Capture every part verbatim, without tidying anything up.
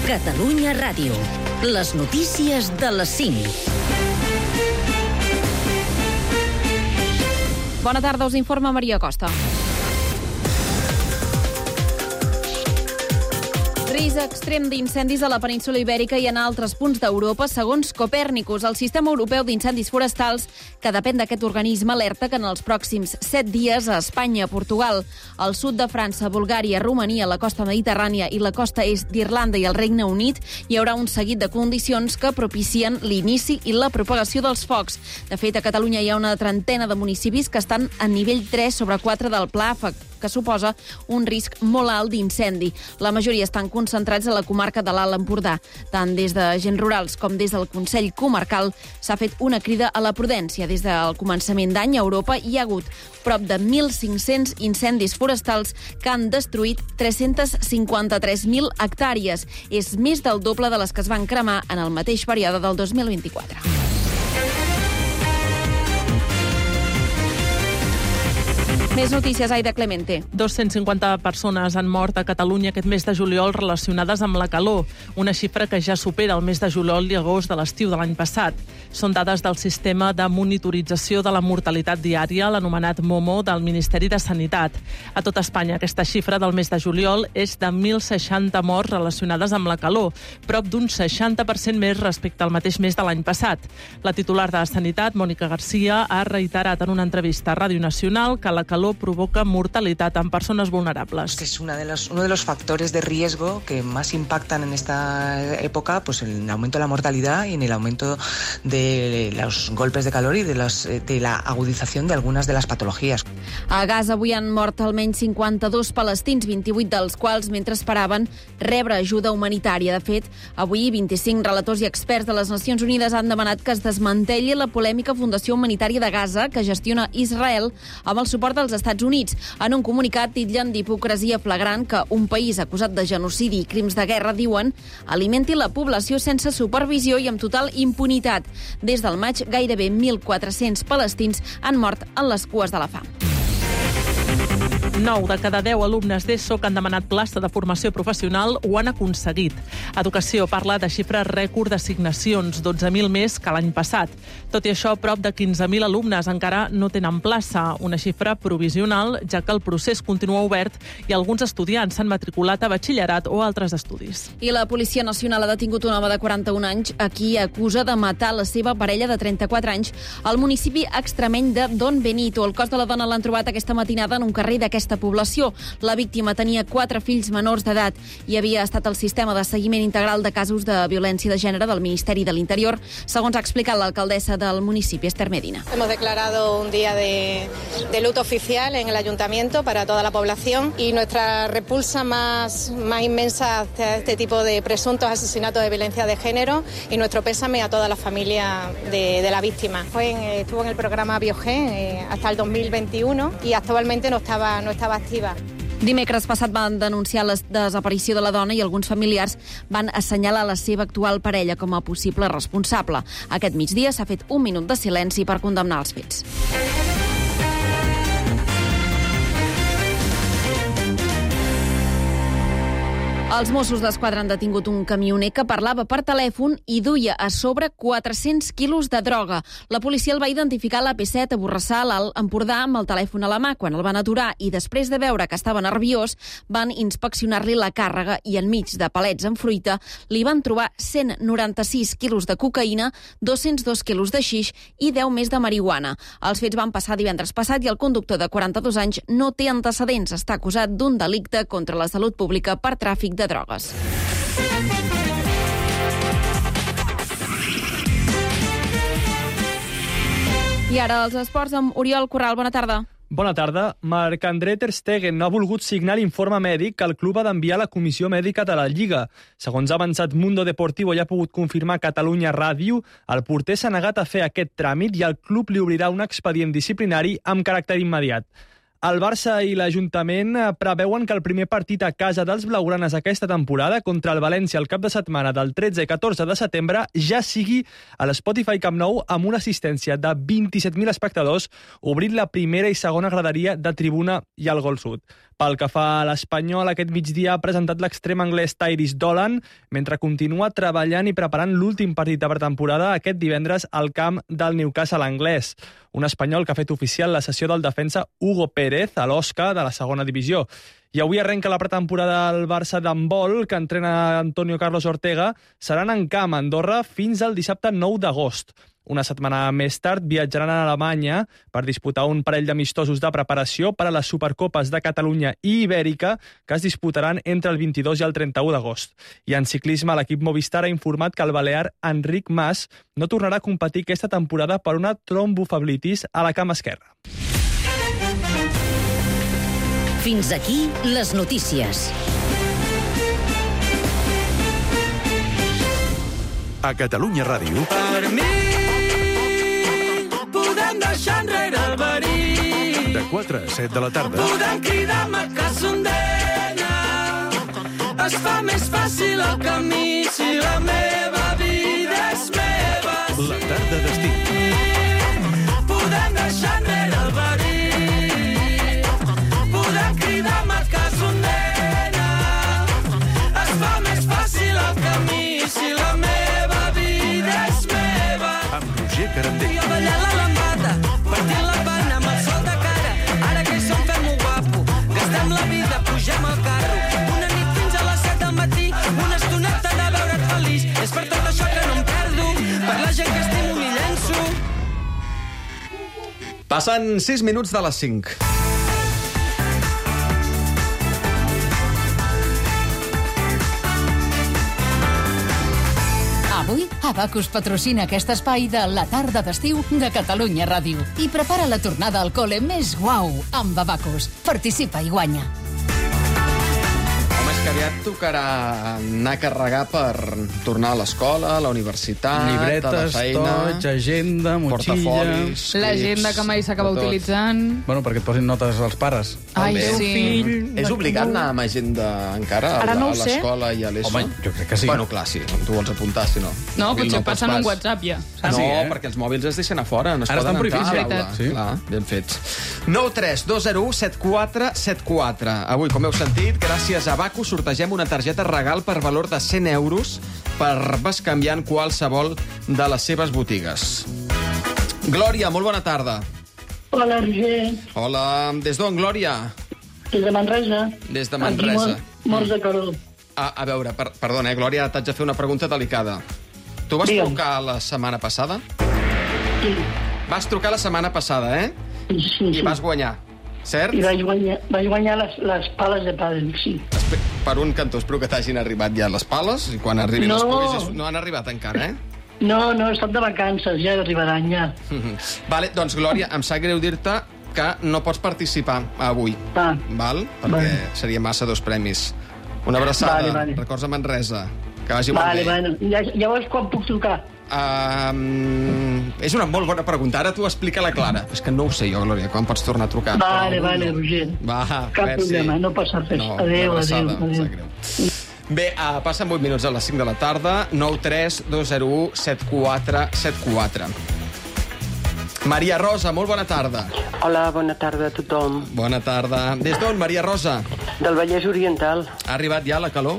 Catalunya Ràdio. Les notícies de les cinc. Bona tarda, us informa Maria Costa. Risc extrem d'incendis a la península Ibèrica i en altres punts d'Europa, segons Copèrnicus, el sistema europeu d'incendis forestals, que depèn d'aquest organisme, alerta que en els pròxims set dies a Espanya, Portugal, al sud de França, Bulgària, Romania, la costa mediterrània i la costa est d'Irlanda i el Regne Unit, hi haurà un seguit de condicions que propicien l'inici i la propagació dels focs. De fet, a Catalunya hi ha una trentena de municipis que estan a nivell tres sobre quatre del Pla, que suposa un risc molt alt d'incendi. La majoria estan concentrats a la comarca de l'Alt Empordà. Tant des d'agents rurals com des del Consell Comarcal s'ha fet una crida a la prudència. Des del començament d'any a Europa hi ha hagut prop de mil cinc-cents incendis forestals que han destruït tres-cents cinquanta-tres mil hectàrees. És més del doble de les que es van cremar en el mateix període del dos mil vint-i-quatre. Més notícies, Aida Clemente. dos-cents cinquanta persones han mort a Catalunya aquest mes de juliol relacionades amb la calor, una xifra que ja supera el mes de juliol i agost de l'estiu de l'any passat. Són dades del sistema de monitorització de la mortalitat diària, l'anomenat MOMO, del Ministeri de Sanitat. A tot Espanya, aquesta xifra del mes de juliol és de mil seixanta morts relacionades amb la calor, prop d'un seixanta per cent més respecte al mateix mes de l'any passat. La titular de Sanitat, Mònica Garcia, ha reiterat en una entrevista a Ràdio Nacional que la calor provoca mortalitat en personas vulnerables. Que es una de los, uno de los factores de riesgo que más impactan en esta época, pues en el aumento de la mortalidad y en el aumento de los golpes de calor y de, los, de la agudización de algunas de las patologías. A Gaza avui han mort almenys cinquanta-dos palestins, vint-i-vuit dels quals mentre esperaven rebre ajuda humanitària. De fet, avui vint-i-cinc relators i experts de les Nacions Unides han demanat que es desmantelli la polèmica Fundació Humanitària de Gaza que gestiona Israel amb el suport dels Estats Units. En un comunicat titllen d'hipocresia flagrant que un país acusat de genocidi i crims de guerra, diuen, alimenti la població sense supervisió i amb total impunitat. Des del maig, gairebé mil quatre-cents palestins han mort en les cues de la fam. nou de cada deu alumnes d'ESO que han demanat plaça de formació professional ho han aconseguit. Educació parla de xifres rècord d'assignacions, dotze mil més que l'any passat. Tot i això, prop de quinze mil alumnes encara no tenen plaça, una xifra provisional, ja que el procés continua obert i alguns estudiants s'han matriculat a batxillerat o altres estudis. I la Policia Nacional ha detingut un home de quaranta-un anys a qui acusa de matar la seva parella de trenta-quatre anys al municipi extremeny de Don Benito. El cos de la dona l'han trobat aquesta matinada en un carrer d'aquesta població. La víctima tenia quatre fills menors d'edat i havia estat al sistema de seguiment integral de casos de violència de gènere del Ministeri de l'Interior, segons ha explicat l'alcaldessa del municipi, Esther Medina. Hemos declarado un día de, de luto oficial en el ayuntamiento para toda la población y nuestra repulsa más, más inmensa hacia este tipo de presuntos asesinatos de violencia de género y nuestro pésame a toda la familia de, de la víctima. Fue en, estuvo en el programa Biogen eh, hasta el dos mil veintiuno y actualmente no estaba, no estaba activa. Dimecres passat van denunciar la desaparició de la dona i alguns familiars van assenyalar la seva actual parella com a possible responsable. Aquest migdia s'ha fet un minut de silenci per condemnar els fets. Els Mossos d'Esquadra han detingut un camioner que parlava per telèfon i duia a sobre quatre-cents quilos de droga. La policia el va identificar a l'A P set a Borrassà, a l'Alt Empordà, amb el telèfon a la mà. Quan el van aturar i després de veure que estava nerviós, van inspeccionar-li la càrrega i enmig de palets amb fruita li van trobar cent noranta-sis quilos de cocaïna, dos-cents dos quilos de xix i deu més de marihuana. Els fets van passar divendres passat i el conductor de quaranta-dos anys no té antecedents. Està acusat d'un delicte contra la salut pública per tràfic de drogues. I ara els esports amb Oriol Corral. Bona tarda. Bona tarda. Marc-André Ter Stegen no ha volgut signar l'informe mèdic que el club ha d'enviar a la Comissió Mèdica de la Lliga. Segons ha avançat Mundo Deportivo i ha pogut confirmar Catalunya Ràdio, el porter s'ha negat a fer aquest tràmit i el club li obrirà un expedient disciplinari amb caràcter immediat. El Barça i l'Ajuntament preveuen que el primer partit a casa dels blaugranes aquesta temporada contra el València el cap de setmana del tretze i catorze de setembre ja sigui a l'Spotify Camp Nou amb una assistència de vint-i-set mil espectadors, obrint la primera i segona graderia de tribuna i al Gol Sud. Pel que fa a l'Espanyol, aquest migdia ha presentat l'extrem anglès Tyrese Dolan, mentre continua treballant i preparant l'últim partit de pretemporada aquest divendres al camp del Newcastle anglès. Un espanyol que ha fet oficial la cessió del defensa Hugo Pérez a l'Osca de la segona divisió. I avui arrenca la pretemporada del Barça d'handbol, que entrena Antonio Carlos Ortega. Seran en camp a Andorra fins al dissabte nou d'agost. Una setmana més tard viatjaran a Alemanya per disputar un parell d'amistosos de preparació per a les Supercopes de Catalunya i Ibèrica, que es disputaran entre el vint-i-dos i el trenta-u d'agost. I en ciclisme, l'equip Movistar ha informat que el balear Enric Mas no tornarà a competir aquesta temporada per una trombofablitis a la cama esquerra. Fins aquí les notícies. A Catalunya Ràdio. Per mi podem deixar enrere el verí. De quatre a set de la tarda. Podem cridar-me que sondena. Es fa més fàcil el camí si la meva vida és meva. La tarda d'estiu. Podem deixar enrere el verí. Podem cridar-me que sondena. Es fa més fàcil el camí si la meva vida és meva. Amb Roger Carandell. Jo ballant la lambada, partint la pana amb el sol de cara. Ara que hi som fem-ho guapo, gastem la vida, pugem al carro. Una nit fins a les set del matí, una estoneta de veure't feliç. És per tot això que no em perdo, per la gent que estimo m'hi llenço. Passen sis minuts de les cinc. Avui, Abacus patrocina aquest espai de la tarda d'estiu de Catalunya Ràdio. I prepara la tornada al col·le més guau amb Abacus. Participa i guanya. Home, és que aviat tocarà anar a carregar per tornar a l'escola, a la universitat, Llibretes, a la feina... toig, agenda, motxilla... Portafolis, l'agenda que mai s'acaba tot. utilitzant. Bueno, perquè et posin notes als pares. Ai, També. sí. Fill, és obligat anar amb agenda encara a, Ara no ho a sé. l'escola i a l'E S O? Home, jo crec que sí. Bueno, clar, sí, tu vols apuntar, si no. No, Mòbil potser pots passen pas. un WhatsApp ja. Ah, no, sí, eh? perquè els mòbils es deixen a fora, no es Ara poden estan entrar a prohibits, l'aula. sí. Clar, ben fets. nou tres dos zero u set quatre set quatre. Avui, com heu sentit, gràcies a Abacus sortegem una targeta regal per valor de cent euros per bescanviar en qualsevol de les seves botigues. Glòria, molt bona tarda. Hola, Roger. Hola, des d'on, Glòria? Des de Manresa. Des de Manresa. Aquí, morts de calor. A, a veure, per, perdona, eh, Glòria, t'haig de fer una pregunta delicada. Tu vas Digue'm. trucar la setmana passada? Sí. Vas trucar la setmana passada, eh? Sí, sí. I vas guanyar, cert? I vaig guanyar, vaig guanyar les, les pales de pàdel, sí. Espe- Per un cantó, espero que t'hagin arribat ja les pales, i quan arribin No. les puguis... No han arribat encara, eh? No, no, he estat de vacances, ja arribaran, ja. Vale, doncs, Glòria, em sap greu dir-te que no pots participar avui. Va. Val? Perquè Vale. seria massa dos premis. Una abraçada. Vale, vale. Records a Manresa. Que vagi molt Vale, bé. bueno. Ja, llavors, quan puc trucar? Um, és una molt bona pregunta. Ara tu explica-la clara. És que no ho sé jo, Glòria, quan pots tornar a trucar. Vale, Però vale, no. Roger. Va, Cap merci. problema, no passa res. No, Adéu, una adéu, abraçada, em adéu. sap greu. Bé, uh, passen vuit minuts a les cinc de la tarda. nou tres dos zero u set quatre set quatre. Maria Rosa, molt bona tarda. Hola, bona tarda a tothom. Bona tarda. Des d'on, Maria Rosa? Del Vallès Oriental. Ha arribat ja la calor?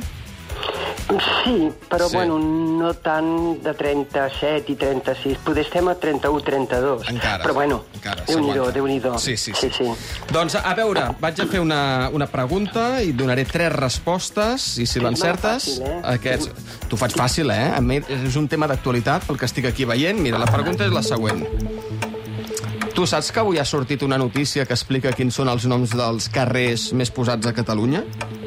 Sí, però Sí. sí. bueno, no tant de trenta-set i trenta-sis. Potser estem a trenta-u trenta-dos. Encara. Però bueno, Encara, Déu-n'hi-do, s'aguanta. Déu-n'hi-do. Sí, sí, sí. sí, sí. Doncs, a veure, vaig a fer una, una pregunta i donaré tres respostes, i si És l'encertes... molt fàcil, eh? Aquests... T'ho faig fàcil, eh? A mi és un tema d'actualitat, pel que estic aquí veient. Mira, la pregunta és la següent. Tu saps que avui ha sortit una notícia que explica quins són els noms dels carrers més posats a Catalunya?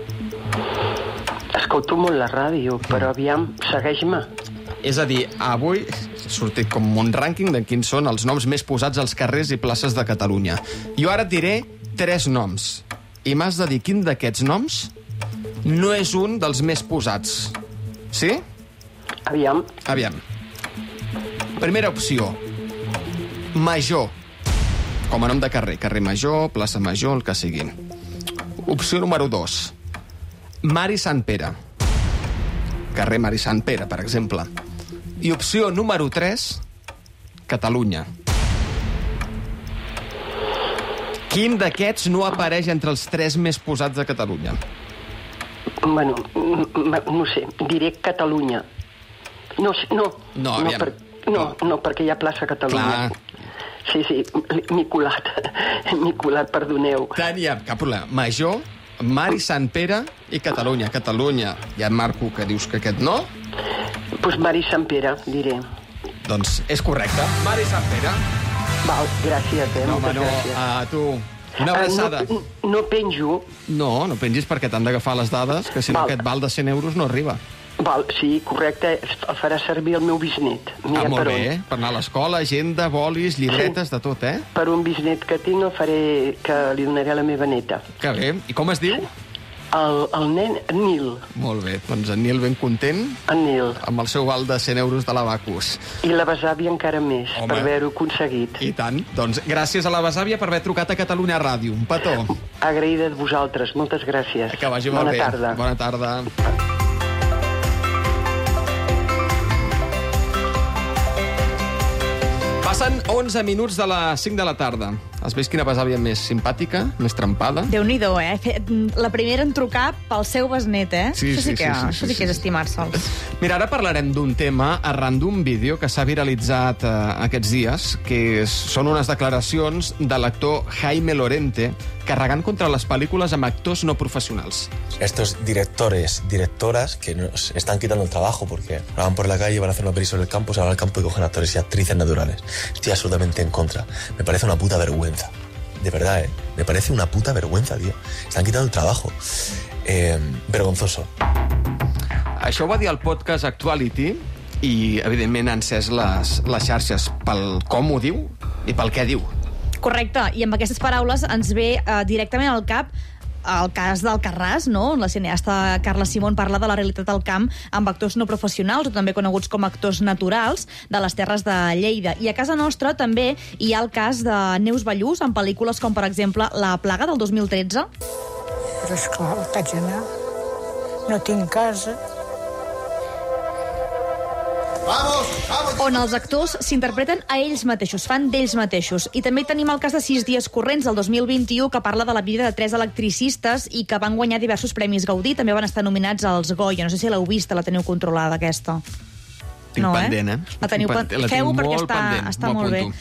Escolto molt la ràdio, però aviam, segueix-me. És a dir, avui ha sortit com un rànquing de quins són els noms més posats als carrers i places de Catalunya. Jo ara et diré tres noms. I m'has de dir quin d'aquests noms no és un dels més posats. Sí? Aviam. Aviam. Primera opció. Major. Com a nom de carrer. Carrer Major, plaça Major, el que sigui. Opció número dos. Mari Sant Pere. Carrer Mari Sant Pere, per exemple. I opció número tres. Catalunya. Quin d'aquests no apareix entre els tres més posats de Catalunya? Bueno, no sé, diré Catalunya. No, no, no, no, per, no, no, perquè hi ha plaça Catalunya. Clar. Sí, sí, m'he colat, m'he colat, perdoneu. Tant hi ha cap problema. Major, Mari Sant Pere i Catalunya. Catalunya, ja et marco que dius que aquest no. Doncs pues Mari Sant Pere, diré. Doncs és correcte. Mari Sant Pere. Val, gràcies, eh? No, home, no, gràcies. a tu. Una abraçada. Uh, no, no penjo. No, no pengis perquè t'han d'agafar les dades, que si no aquest val de cent euros no arriba. Val, sí, correcte, el farà servir el meu bisnet. Mira, ah, molt per bé, on. Per anar a l'escola, agenda, bolis, llibretes, sí. De tot, eh? Per un bisnet que tinc el faré, que li donaré a la meva neta. Que bé. I com es diu? El, el nen, Nil. Molt bé, doncs en Nil ben content. En Nil. Amb el seu val de cent euros de l'Abacus. I la besàvia encara més, Home. Per haver-ho aconseguit. I tant. Doncs gràcies a la besàvia per haver trucat a Catalunya Ràdio. Un petó. Agraïda de vosaltres, moltes gràcies. Que vagi molt Bona bé. Tarda. Bona tarda. Passen onze minuts de les cinc de la tarda. Has vist quina besàvia més simpàtica, més trempada? Déu-n'hi-do, eh? La primera en trucar pel seu besnet, eh? Sí, això sí, sí, que, sí, sí, això sí, sí que és estimar-se'ls. Mira, ara parlarem d'un tema arran d'un vídeo que s'ha viralitzat eh, aquests dies, que és, són unes declaracions de l'actor Jaime Lorente carregant contra les pel·lícules amb actors no professionals. Estos directores, directoras que nos están quitando el trabajo porque van por la calle y van a hacer una peli sobre el campo, se van al campo y cogen actores y actrices naturales. Estoy absolutamente en contra. Me parece una puta vergüenza. De verdad, ¿eh? Me parece una puta vergüenza, tío. Están quitando el trabajo. Eh, vergonzoso. Això ho va dir al podcast Actuality i, evidentment, ha encès les, les xarxes pel com ho diu i pel què diu. Correcte, i amb aquestes paraules ens ve eh, directament al cap el cas d'Alcarràs, no? La cineasta Carla Simón parla de la realitat del camp amb actors no professionals, o també coneguts com actors naturals, de les terres de Lleida. I a casa nostra també hi ha el cas de Neus Ballús, en pel·lícules com, per exemple, La plaga, del dos mil tretze. Però esclar, vaig anar. No tinc casa. Vamos, vamos. On els actors s'interpreten a ells mateixos, fan d'ells mateixos. I també tenim el cas de Sis dies corrents, del dos mil vint-i-u, que parla de la vida de tres electricistes i que van guanyar diversos premis Gaudí. També van estar nominats als Goya. No sé si l'heu vista, la teniu controlada, aquesta. Tinc no, pendent, eh? La teniu pendent. Feu-ho perquè està, pendent, està molt bé.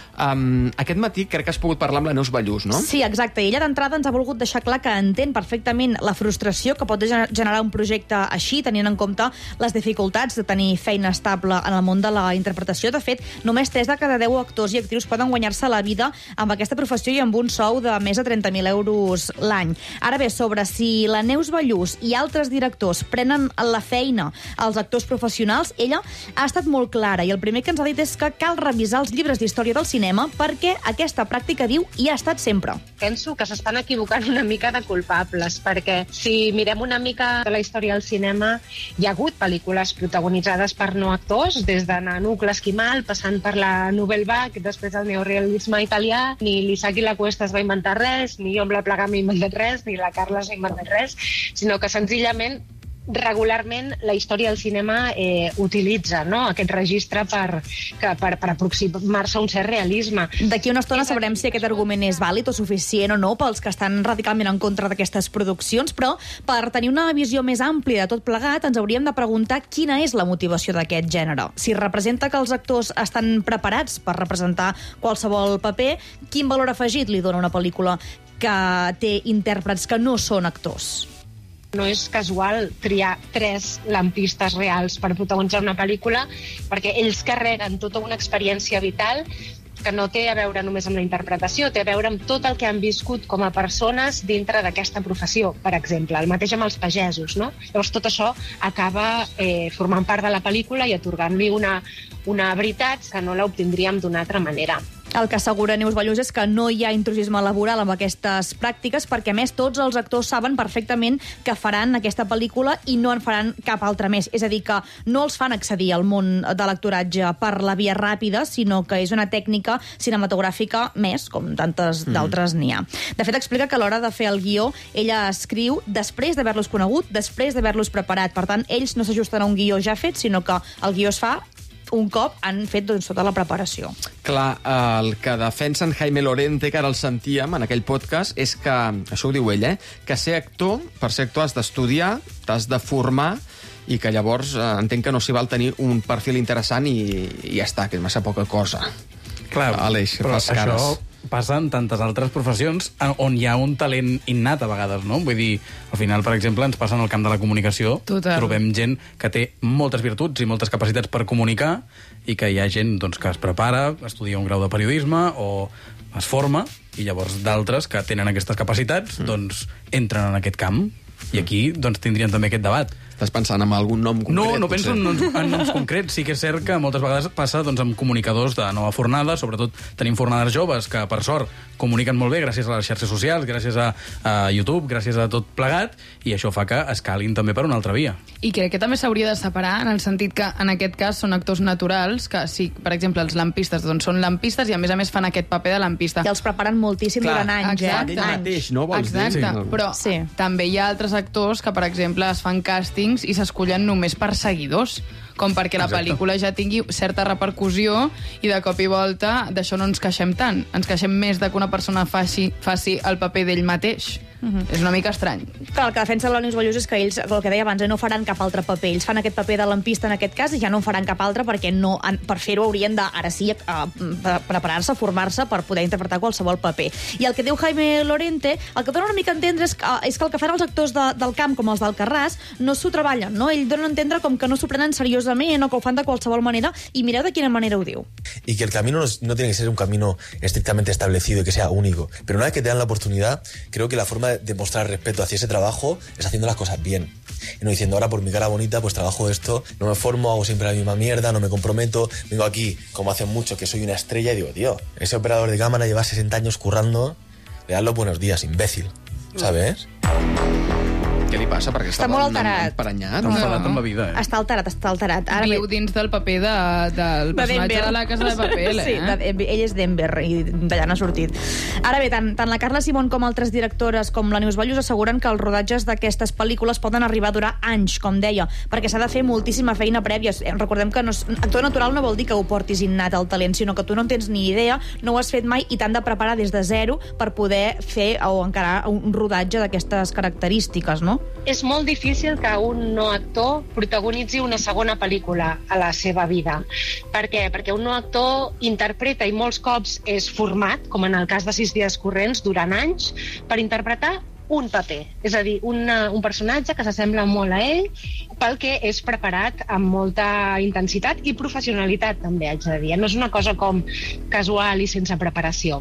Um, aquest matí crec que has pogut parlar amb la Neus Ballús, no? Sí, exacte. I ella d'entrada ens ha volgut deixar clar que entén perfectament la frustració que pot generar un projecte així, tenint en compte les dificultats de tenir feina estable en el món de la interpretació. De fet, només tres de cada deu actors i actrius poden guanyar-se la vida amb aquesta professió i amb un sou de més de trenta mil euros l'any. Ara bé, sobre si la Neus Ballús i altres directors prenen la feina als actors professionals, ella ha estat molt clara i el primer que ens ha dit és que cal revisar els llibres d'història del cinema perquè aquesta pràctica, diu, hi ha estat sempre. Penso que s'estan equivocant una mica de culpables, perquè si mirem una mica de la història del cinema, hi ha hagut pel·lícules protagonitzades per no actors, des de Nanuc l'Esquimal, passant per la Nouvelle Vague, després el neorealisme italià, ni l'Isaac i la Cuesta es va inventar res, ni jo amb la plaga m'he inventat res, ni la Carla s'ha inventat res, sinó que senzillament regularment la història del cinema eh, utilitza, no?, aquest registre per, que, per, per aproximar-se a un cert realisme. D'aquí una estona sabrem si aquest argument és vàlid o suficient o no pels que estan radicalment en contra d'aquestes produccions, però per tenir una visió més àmplia de tot plegat ens hauríem de preguntar quina és la motivació d'aquest gènere. Si representa que els actors estan preparats per representar qualsevol paper, quin valor afegit li dona una pel·lícula que té intèrprets que no són actors? No és casual triar tres lampistes reals per protagonitzar una pel·lícula, perquè ells carreguen tota una experiència vital que no té a veure només amb la interpretació, té a veure amb tot el que han viscut com a persones dintre d'aquesta professió, per exemple, el mateix amb els pagesos, no? Llavors tot això acaba eh, formant part de la pel·lícula i atorgant-li una, una veritat que no l'obtindríem d'una altra manera. El que assegura Neus Ballús és que no hi ha intrusisme laboral amb aquestes pràctiques perquè, a més, tots els actors saben perfectament que faran aquesta pel·lícula i no en faran cap altra més. És a dir, que no els fan accedir al món de l'actoratge per la via ràpida, sinó que és una tècnica cinematogràfica més, com tantes d'altres n'hi ha. De fet, explica que a l'hora de fer el guió, ella escriu després d'haver-los conegut, després d'haver-los preparat. Per tant, ells no s'ajusten a un guió ja fet, sinó que el guió es fa un cop han fet doncs, tota la preparació. Clar, el que defensa en Jaime Lorente, que ara el sentíem en aquell podcast, és que, això ho diu ell, eh, que ser actor, per ser actor has d'estudiar, t'has de formar, i que llavors eh, entenc que no s'hi val tenir un perfil interessant i, i ja està, que és massa poca cosa. Clar, Aleix, però fas cares. això passa en tantes altres professions on hi ha un talent innat a vegades, no? Vull dir, al final, per exemple, ens passa en el camp de la comunicació. Total. Trobem gent que té moltes virtuts i moltes capacitats per comunicar i que hi ha gent doncs, que es prepara, estudia un grau de periodisme o es forma, i llavors d'altres que tenen aquestes capacitats mm. doncs entren en aquest camp. I aquí doncs, tindrien també aquest debat. Estàs pensant en algun nom concret? No, no penso en noms, en noms concrets. Sí que és cert que moltes vegades passa doncs, amb comunicadors de nova fornada, sobretot tenim fornades joves que, per sort, comuniquen molt bé gràcies a les xarxes socials, gràcies a, a YouTube, gràcies a tot plegat, i això fa que escalin també per una altra via. I crec que també s'hauria de separar en el sentit que, en aquest cas, són actors naturals, que sí, per exemple, els lampistes, doncs són lampistes i, a més a més, fan aquest paper de lampista. I els preparen moltíssim Clar, durant anys, exacte. eh? Mateix, no vols Exacte, dir? Sí. Però sí. també hi ha altres actors que, per exemple, es fan càstings i s'escullen només per seguidors, com perquè la Exacte. pel·lícula ja tingui certa repercussió i de cop i volta d'això no ens queixem tant. Ens queixem més de que una persona faci, faci el paper d'ell mateix. Uh-huh. És una mica estrany. Clar, el que defensa la Neus Ballús és que ells, el que deia abans, no faran cap altre paper. Ells fan aquest paper de lampista en aquest cas i ja no en faran cap altre perquè no, per fer-ho haurien de, ara sí, a, a preparar-se, formar-se per poder interpretar qualsevol paper. I el que diu Jaime Lorente, el que dona una mica a entendre és que, és que el que fan els actors de, del camp, com els d'Alcarràs, no s'ho treballen, no? Ell dona a entendre com que no s'ho prenen seriosament o que ho fan de qualsevol manera, i mireu de quina manera ho diu. Y que el camino no, no tiene que ser un camino estrictamente establecido y que sea único. Pero una vez que te dan la oportunidad, creo que la forma de demostrar respeto hacia ese trabajo es haciendo las cosas bien. Y no diciendo, ahora por mi cara bonita, pues trabajo esto, no me formo, hago siempre la misma mierda, no me comprometo, vengo aquí, como hacen mucho, que soy una estrella, y digo, tío, ese operador de cámara lleva sesenta años currando, le das los buenos días, imbécil, ¿sabes? Què li passa? Perquè Està molt alterat. Emprenyat? Està enfadat amb la vida, eh? Està alterat, està alterat. Ara Viu dins del paper de, del de personatge Denver. de la Casa de Papel, eh? Sí, de, ell és Denver i d'allà n'ha sortit. Ara bé, tant, tant la Carla Simón com altres directores com la Neus Ballús asseguren que els rodatges d'aquestes pel·lícules poden arribar a durar anys, com deia, perquè s'ha de fer moltíssima feina prèvia. Recordem que no és, actor natural no vol dir que ho portis innat al talent, sinó que tu no en tens ni idea, no ho has fet mai i t'han de preparar des de zero per poder fer o encarar un rodatge d'aquestes característiques, no? És molt difícil que un no actor protagonitzi una segona pel·lícula a la seva vida. Per què? Perquè un no actor interpreta i molts cops és format, com en el cas de Sis dies corrents, durant anys, per interpretar un paper. És a dir, una, un personatge que s'assembla molt a ell, pel que és preparat amb molta intensitat i professionalitat, també, haig de dir. No és una cosa com casual i sense preparació.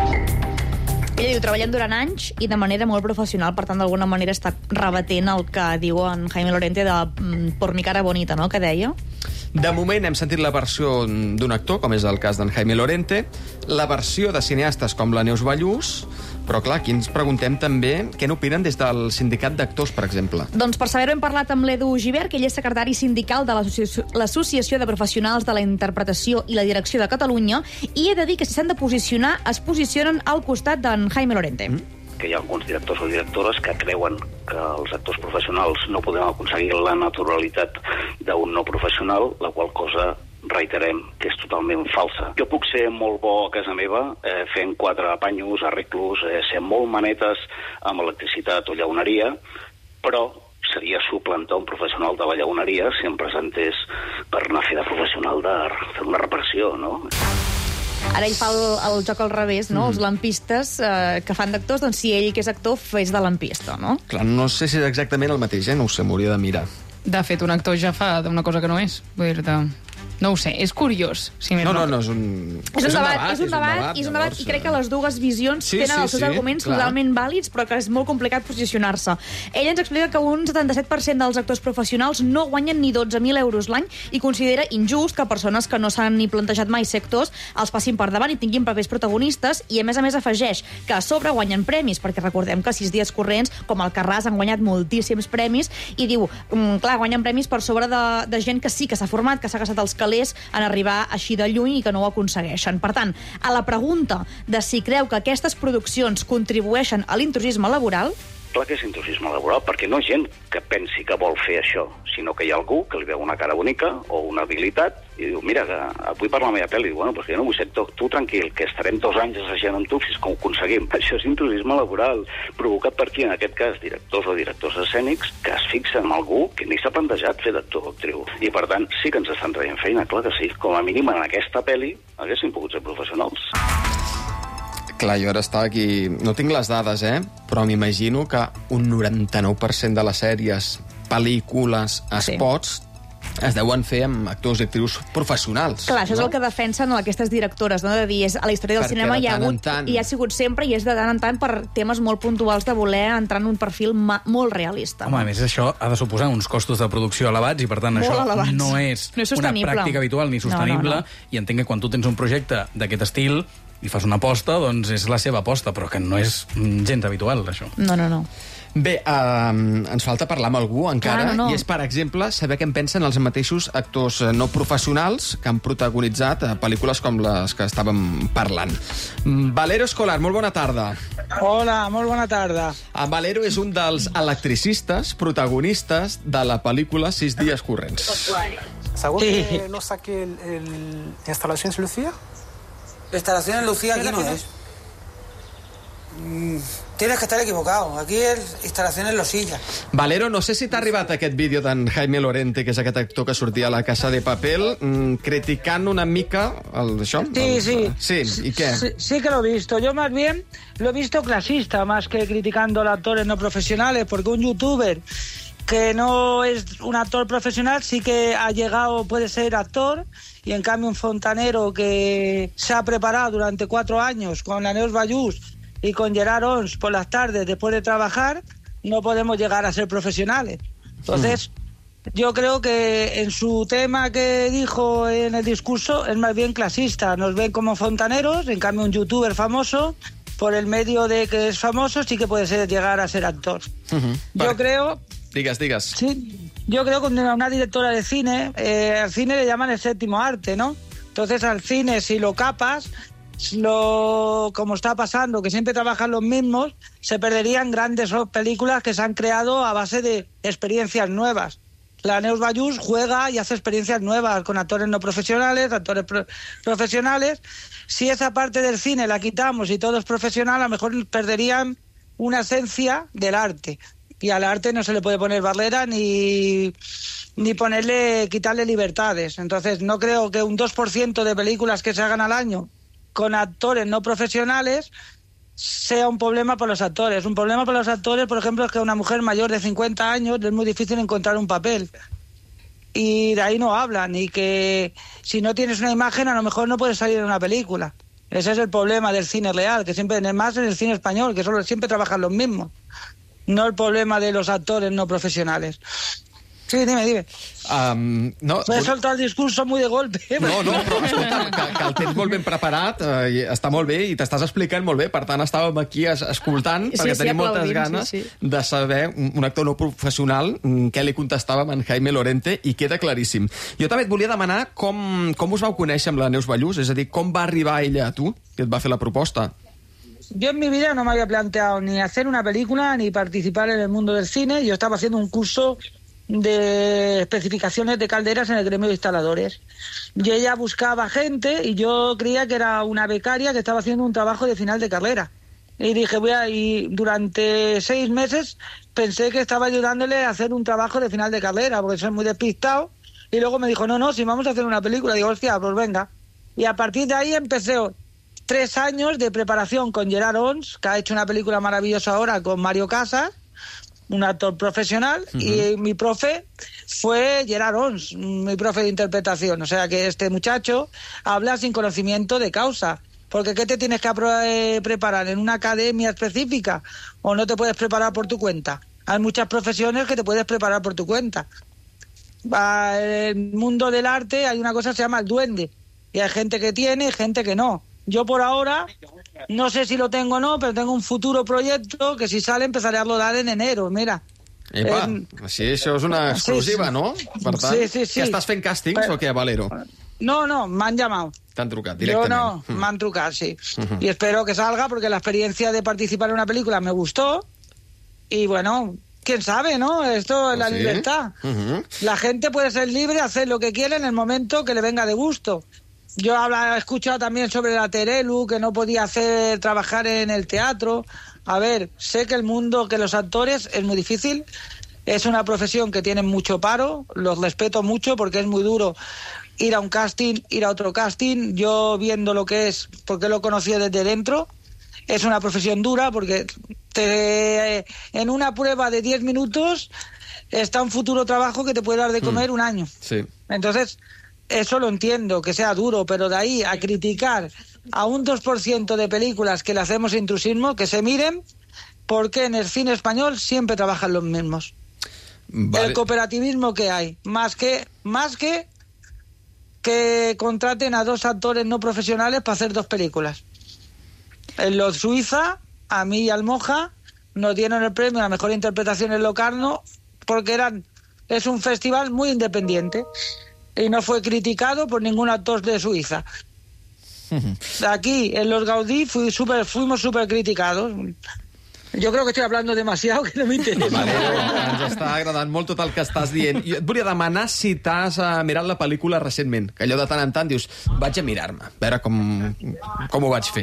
Ella diu, treballant durant anys i de manera molt professional, per tant, d'alguna manera està rebatent el que diu en Jaime Lorente de mm, por mi cara bonita, no?, que deia. De moment hem sentit la versió d'un actor, com és el cas d'en Jaime Lorente, la versió de cineastes com la Neus Ballús, però clar, aquí ens preguntem també què n'opinen des del sindicat d'actors, per exemple. Doncs per saber-ho hem parlat amb l'Edu Gibert, que ell és secretari sindical de l'Associació de Professionals de la Interpretació i la Direcció de Catalunya, i he de dir que si s'han de posicionar, es posicionen al costat d'en Jaime Lorente. Mm. Que hi ha alguns directors o directores que creuen que els actors professionals no podem aconseguir la naturalitat d'un no professional, la qual cosa reiterem que és totalment falsa. Jo puc ser molt bo a casa meva, eh, fent quatre apanyos, arreglos, eh, ser molt manetes amb electricitat o llauneria, però seria suplantar un professional de la llauneria si em presentés per anar a fer de professional d'art, fer una reparació, no? Ara ell fa el, el joc al revés, no? Mm. Els lampistes eh, que fan d'actors, doncs si ell, que és actor, fes de lampista, no? Clar, no sé si és exactament el mateix, eh? No ho sé, m'hauria de mirar. De fet, un actor ja fa una cosa que no és. Vull dir-te... No ho sé, és curiós. Si no, no, no, és un... És un debat, és un debat, és un debat i crec que les dues visions Sí, tenen sí, els seus sí, arguments clar. totalment vàlids, però que és molt complicat posicionar-se. Ell ens explica que un setanta-set per cent dels actors professionals no guanyen ni dotze mil euros l'any i considera injust que persones que no s'han ni plantejat mai ser actors els passin per davant i tinguin papers protagonistes, i a més a més afegeix que a sobre guanyen premis, perquè recordem que sis dies corrents, com el Carràs, han guanyat moltíssims premis, i diu, mm, clar, guanyen premis per sobre de, de gent que sí que s'ha format, que s'ha gastat els calés en arribar així de lluny i que no ho aconsegueixen. Per tant, a la pregunta de si creu que aquestes produccions contribueixen a l'intrusisme laboral, Clar que és intrusisme laboral, perquè no és gent que pensi que vol fer això, sinó que hi ha algú que li veu una cara bonica o una habilitat i diu, mira, que vull parlar la meva pel·li. Bueno, però que jo no vull ser tu, tu tranquil, que estarem dos anys assajant amb tu fins que ho aconseguim. Això és intrusisme laboral, provocat per qui, en aquest cas, directors o directors escènics, que es fixen en algú que ni s'ha plantejat fer d'actor o actriu. I, per tant, sí que ens estan traient feina, clar que sí. Com a mínim, en aquesta pel·li, haguéssim pogut ser professionals. Clar, jo ara estava aquí... No tinc les dades, eh? Però m'imagino que un noranta-nou per cent de les sèries, pel·lícules, spots, sí, es deuen fer amb actors i actrius professionals. clar, això no? és el que defensen aquestes directores, no? De dir, és, a la història del Perquè cinema de hi ha tant en hagut, tant. i ha sigut sempre, i és de tant en tant per temes molt puntuals de voler entrar en un perfil ma molt realista. Home, a més, això ha de suposar uns costos de producció elevats i, per tant, Molt això elevats. no és, No és una sostenible. pràctica habitual ni sostenible, No, no, no. i entenc que quan tu tens un projecte d'aquest estil i fas una aposta, doncs és la seva aposta, però que no és mm, gens habitual, això. No, no, no. Bé, uh, ens falta parlar amb algú encara, Clar, no, no. i és, per exemple, saber què en pensen els mateixos actors eh, no professionals que han protagonitzat eh, pel·lícules com les que estàvem parlant. Mm, Valero Escolar, molt bona tarda. Hola, molt bona tarda. En Valero és un dels electricistes protagonistes de la pel·lícula Sis dies corrents. ¿Sabes que no saque el, el Instalaciones Lucía? Instalaciones Lucía aquí no es. Mm, tienes que estar equivocado. Aquí es Instalaciones Losilla. Valero, no sé si t'ha arribat aquest vídeo d'en Jaime Lorente, que és aquest actor que sortia a La Casa de Papel, mmm, criticant una mica el, això. Sí, el, sí. Sí, ¿y qué? Sí, sí que lo he visto. Yo más bien lo he visto clasista, más que criticando a los actores no profesionales, porque un youtuber que no es un actor profesional sí que ha llegado, puede ser actor, y en cambio un fontanero que se ha preparado durante cuatro años con la Neus Ballús y con Gerard Ons por las tardes después de trabajar, no podemos llegar a ser profesionales. Entonces, yo creo que en su tema que dijo en el discurso es más bien clasista. Nos ven como fontaneros, en cambio un youtuber famoso, por el medio de que es famoso, sí que puede ser llegar a ser actor. Uh-huh. Yo creo... Digues, digues. Sí, yo creo que una directora de cine, eh, al cine le llaman el séptimo arte, ¿no? Entonces al cine, si lo capas, lo, como está pasando, que siempre trabajan los mismos, se perderían grandes películas que se han creado a base de experiencias nuevas. La Neus Ballús juega y hace experiencias nuevas con actores no profesionales, actores pro profesionales. Si esa parte del cine la quitamos y todo es profesional, a lo mejor perderían una esencia del arte. Y al arte no se le puede poner barrera ni, ni ponerle, quitarle libertades. Entonces no creo que un dos por ciento de películas que se hagan al año con actores no profesionales sea un problema para los actores. Un problema para los actores, por ejemplo, es que a una mujer mayor de cincuenta años es muy difícil encontrar un papel. Y de ahí no hablan. Y que si no tienes una imagen, a lo mejor no puedes salir en una película. Ese es el problema del cine real, que siempre, más en el cine español, que solo siempre trabajan los mismos. No el problema de los actores no profesionales. Sí, dime, dime. Um, no, He soltat el discurso muy de golpe. No, no, però escolta, que, que el tens molt ben preparat, eh, està molt bé i t'estàs explicant molt bé, per tant estàvem aquí es, escoltant, Sí, perquè sí, tenim moltes aplaudint, ganes sí, sí. de saber, un, un actor no professional, mm, què li contestàvem en Jaime Lorente, i queda claríssim. Jo també et volia demanar com, com us vau conèixer amb la Neus Ballús, és a dir, com va arribar ella a tu, que et va fer la proposta? Yo en mi vida no me había planteado ni hacer una película ni participar en el mundo del cine. Yo estaba haciendo un curso de especificaciones de calderas en el gremio de instaladores. Y ella buscaba gente y yo creía que era una becaria que estaba haciendo un trabajo de final de carrera. Y dije, voy a... Y durante seis meses pensé que estaba ayudándole a hacer un trabajo de final de carrera, porque soy muy despistado. Y luego me dijo, no, no, si vamos a hacer una película. Digo, hostia, pues venga. Y a partir de ahí empecé tres años de preparación con Gerard Ons, que ha hecho una película maravillosa ahora con Mario Casas, un actor profesional, uh-huh. y mi profe fue Gerard Ons, mi profe de interpretación. O sea que este muchacho habla sin conocimiento de causa. Porque ¿qué te tienes que eh, preparar? ¿En una academia específica? ¿O no te puedes preparar por tu cuenta? Hay muchas profesiones que te puedes preparar por tu cuenta. En el mundo del arte hay una cosa que se llama el duende. Y hay gente que tiene y gente que no. Yo por ahora, no sé si lo tengo o no, pero tengo un futuro proyecto que si sale empezaré a rodar en enero, mira. Epa, eh, sí, això és una exclusiva, sí, sí. no? Per tant, sí, sí, sí. que estàs fent càstings pero, o què, Valero? No, no, m'han llamado. T'han trucat directament. Yo no, mm. m'han trucat, sí. Uh-huh. Y espero que salga porque la experiencia de participar en una película me gustó. Y bueno, quién sabe, ¿no? Esto es la ¿Sí? libertad. Uh-huh. La gente puede ser libre, hacer lo que quiera en el momento que le venga de gusto. Yo he escuchado también sobre la Terelu, que no podía hacer trabajar en el teatro. A ver, sé que el mundo, que los actores es muy difícil. Es una profesión que tiene mucho paro. Los respeto mucho porque es muy duro ir a un casting, ir a otro casting. Yo viendo lo que es, porque lo conocí desde dentro, es una profesión dura porque te, en una prueba de diez minutos está un futuro trabajo que te puede dar de comer mm. un año. Sí. Entonces, eso lo entiendo, que sea duro, pero de ahí a criticar a un dos por ciento de películas que le hacemos intrusismo, que se miren, porque en el cine español siempre trabajan los mismos. Vale. El cooperativismo que hay, más que, más que que contraten a dos actores no profesionales para hacer dos películas. En los Suiza, a mí y al Moja, nos dieron el premio a la mejor interpretación en Locarno, porque eran, es un festival muy independiente. Y no fue criticado por ningún actor de Suiza. Aquí, en los Gaudí, fui super, fuimos súper criticados. Jo crec que estic hablando demasiado, que no m'interessa. Vale, ens està agradant molt tot el que estàs dient. Jo et volia demanar si t'has uh, mirat la pel·lícula recentment, que allò de tant en tant dius, vaig a mirar-me, a veure com, com ho vaig fer.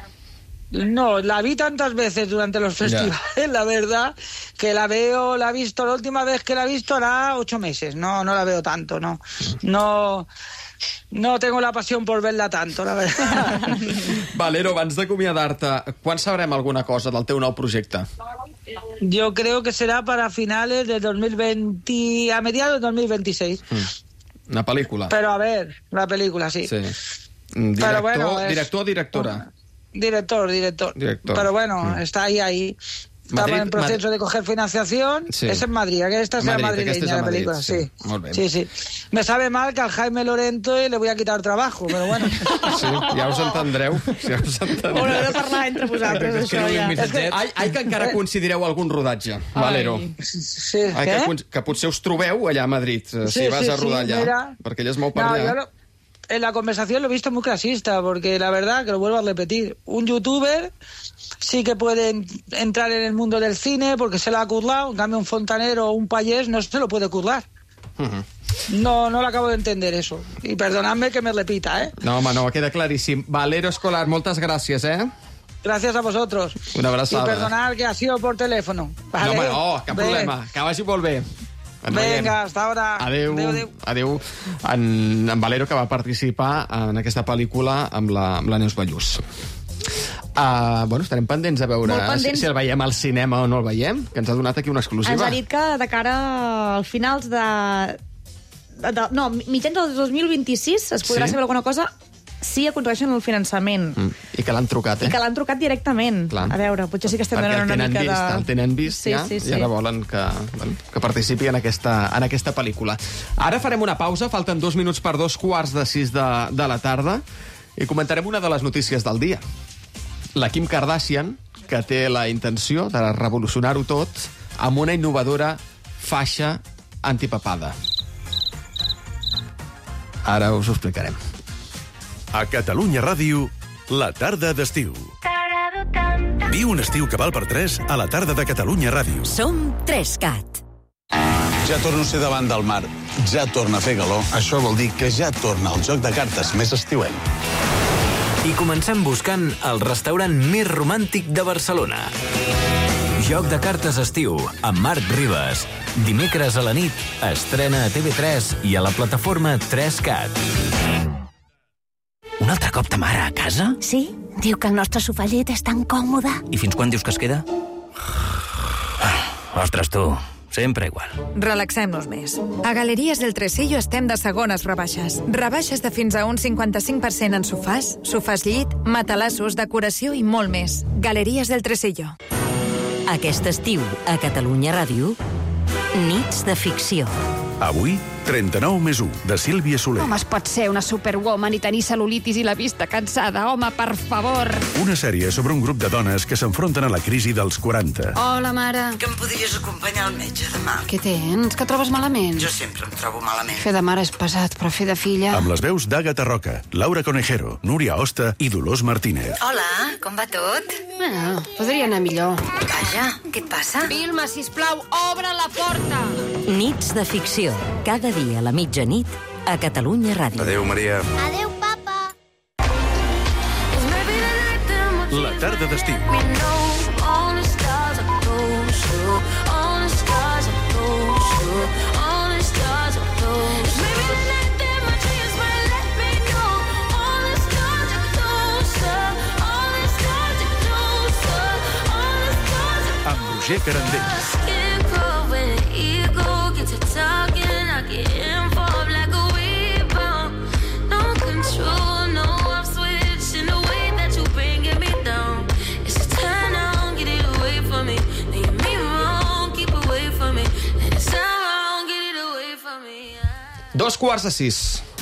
No, la vi tantas veces durante los festivales, yeah. la verdad, que la veo, la he visto, la última vez que la he visto hará ocho meses, no, no la veo tanto, no, no, no tengo la pasión por verla tanto, la verdad. Valero, abans d'acomiadar-te, quan sabrem alguna cosa del teu nou projecte? Yo creo que será para finales de dos mil veinte, a mediados de dos mil veintiséis. Mm. Una pel·lícula. Pero a ver, la película, sí. Sí. Director, Pero bueno, es... director o directora? Director, director, director. Pero bueno, mm. está ahí, ahí. Estamos Madrid, en proceso Madrid. de coger financiación. Sí. Es en Madrid, que esta sea Madrid, madrileña la película. Sí. Sí. sí, sí. Me sabe mal que al Jaime Lorento le voy a quitar trabajo, pero bueno. Sí, ja us entendreu. Ja us entendreu. Haureu de parlar entre vosaltres, això ja. És que, ai, ai, que encara considereu algun rodatge, ai. Valero. Sí, ai, que, que potser us trobeu allà a Madrid, sí, si vas sí, a rodar sí, allà, mira, perquè ella es mou per no, allà. Lo, en la conversación lo he visto muy clasista, porque la verdad, que lo vuelvo a repetir, un youtuber sí que puede entrar en el mundo del cine porque se lo ha currado, en cambio un fontanero o un payés no se lo puede currar. Uh-huh. No, no lo acabo de entender eso. Y perdonadme que me repita, ¿eh? No, home, no, queda claríssim. Valero Escolar, moltes gràcies, eh? Gracias a vosotros. Una abraçada. Y perdonad que ha sido por teléfono. ¿Vale? No, home, no, cap bé. problema. Que vagi molt bé. Vinga, hasta ahora. Adéu, adéu, adéu. adéu. En, en Valero, que va participar en aquesta pel·lícula amb la, amb la Neus Ballús. Uh, bueno, estarem pendents a veure pendents. Si, si el veiem al cinema o no el veiem, que ens ha donat aquí una exclusiva. Ens ha dit que de cara als finals de... de no, mitjans del dos mil vint-i-sis es podrà sí? saber alguna cosa si aconsegueixen el finançament. Mm. I que l'han trucat, eh? I que l'han trucat directament. Clar. A veure, potser sí que estem donant una mica vist, de... el tenen vist sí, ja, sí, sí. i ara volen que, bueno, que participi en aquesta, en aquesta pel·lícula. Ara farem una pausa, falten dos minuts per dos quarts de sis de, de la tarda, i comentarem una de les notícies del dia. La Kim Kardashian, que té la intenció de revolucionar-ho tot amb una innovadora faixa antipapada. Ara us ho explicarem. A Catalunya Ràdio, la tarda d'estiu. Viu un estiu que val per tres a la tarda de Catalunya Ràdio. Som tres cat. Ja torno a ser davant del mar, ja torna a fer calor. Això vol dir que ja torna el joc de cartes més estiuenc. I comencem buscant el restaurant més romàntic de Barcelona. Joc de cartes estiu, amb Marc Ribas. Dimecres a la nit, estrena a T V tres i a la plataforma tres cat. Un altre cop ta mare a casa? Sí, diu que el nostre sofà llit és tan còmode. I fins quan dius que es queda? Ostres, tu, sempre igual. Relaxem-nos més. A Galeries del Tresillo estem de segones rebaixes. Rebaixes de fins a un cinquanta-cinc per cent en sofàs, sofàs llit, matalassos, decoració i molt més. Galeries del Tresillo. Aquest estiu, a Catalunya Ràdio, Nits de ficció. Avui, trenta-nou més u, de Sílvia Soler. Com es pot ser una superwoman i tenir cel·lulitis i la vista cansada? Home, per favor! Una sèrie sobre un grup de dones que s'enfronten a la crisi dels quaranta. Hola, mare. Que em podries acompanyar al metge demà? Què tens? Que trobes malament? Jo sempre em trobo malament. Fer de mare és pesat, però fer de filla... Amb les veus d'Àgata Roca, Laura Conejero, Núria Osta i Dolors Martínez. Hola, com va tot? Bueno, podria anar millor. Vaja, què et passa? Vilma, sisplau, obre la porta! Nits de ficció. Cada dia a la mitjanit a Catalunya Ràdio. Adéu, Maria. Adéu, papa. La tarda d'estiu. Amb Roger Carandell. Dos quarts de sis.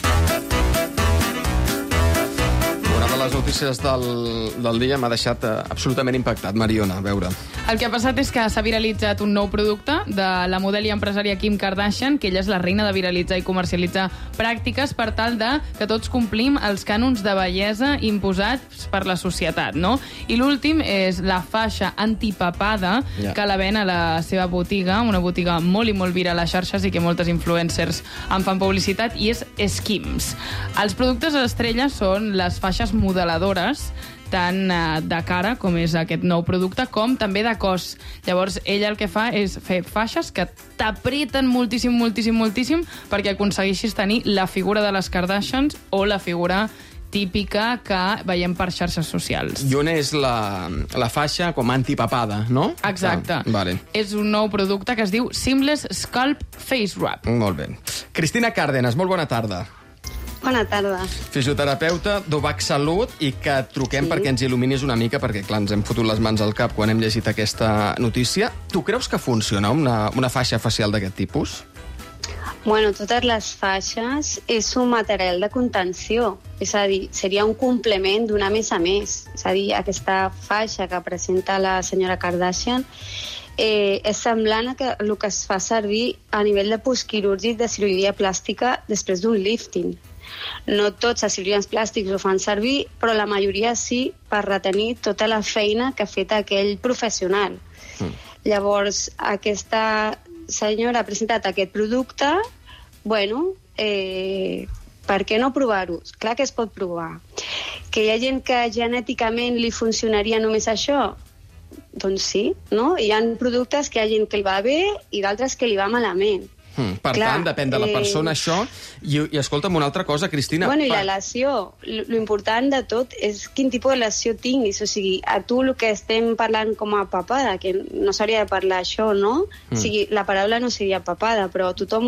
Una de les notícies del, del dia m'ha deixat eh, absolutament impactat, Mariona, a veure. El que ha passat és que s'ha viralitzat un nou producte de la model i empresària Kim Kardashian, que ella és la reina de viralitzar i comercialitzar pràctiques per tal de que tots complim els cànons de bellesa imposats per la societat, no? I l'últim és la faixa antipapada, Ja. que la ven a la seva botiga, una botiga molt i molt viral a les xarxes i que moltes influencers en fan publicitat, i és Skims. Els productes estrella són les faixes modeladores, tant eh, de cara, com és aquest nou producte, com també de cos. Llavors, ella el que fa és fer faixes que t'apreten moltíssim, moltíssim, moltíssim, perquè aconsegueixis tenir la figura de les Kardashians o la figura típica que veiem per xarxes socials. I on és la, la faixa com antipapada, no? Exacte. Ah, vale. És un nou producte que es diu Seamless Scalp Face Wrap. Molt bé. Cristina Cárdenas, molt bona tarda. Bona tarda. Fisioterapeuta d'Obac Salut, i que et truquem sí. perquè ens il·luminis una mica, perquè, clar, ens hem fotut les mans al cap quan hem llegit aquesta notícia. Tu creus que funciona una, una faixa facial d'aquest tipus? Bueno, totes les faixes és un material de contenció, és a dir, seria un complement d'una més a més. És a dir, aquesta faixa que presenta la senyora Kardashian eh, és semblant a que el que es fa servir a nivell de postquirúrgic de cirurgia plàstica després d'un lifting. No tots els cirurgians plàstics ho fan servir, però la majoria sí, per retenir tota la feina que ha fet aquell professional. Mm. Llavors, aquesta senyora ha presentat aquest producte, bueno, eh, per què no provar-ho? Clar que es pot provar. Que hi ha gent que genèticament li funcionaria només això? Doncs sí, no? Hi ha productes que hi ha gent que li va bé i d'altres que li va malament. Hmm. Per Clar, tant, depèn de la persona, eh... això. I, i escolta'm una altra cosa, Cristina. Bueno, i per... la lesió. L'important de tot és quin tipus de lesió tinguis. O sigui, a tu el que estem parlant com a papada, que no s'hauria de parlar això, no? Hmm. O sigui, la paraula no seria papada, però tothom...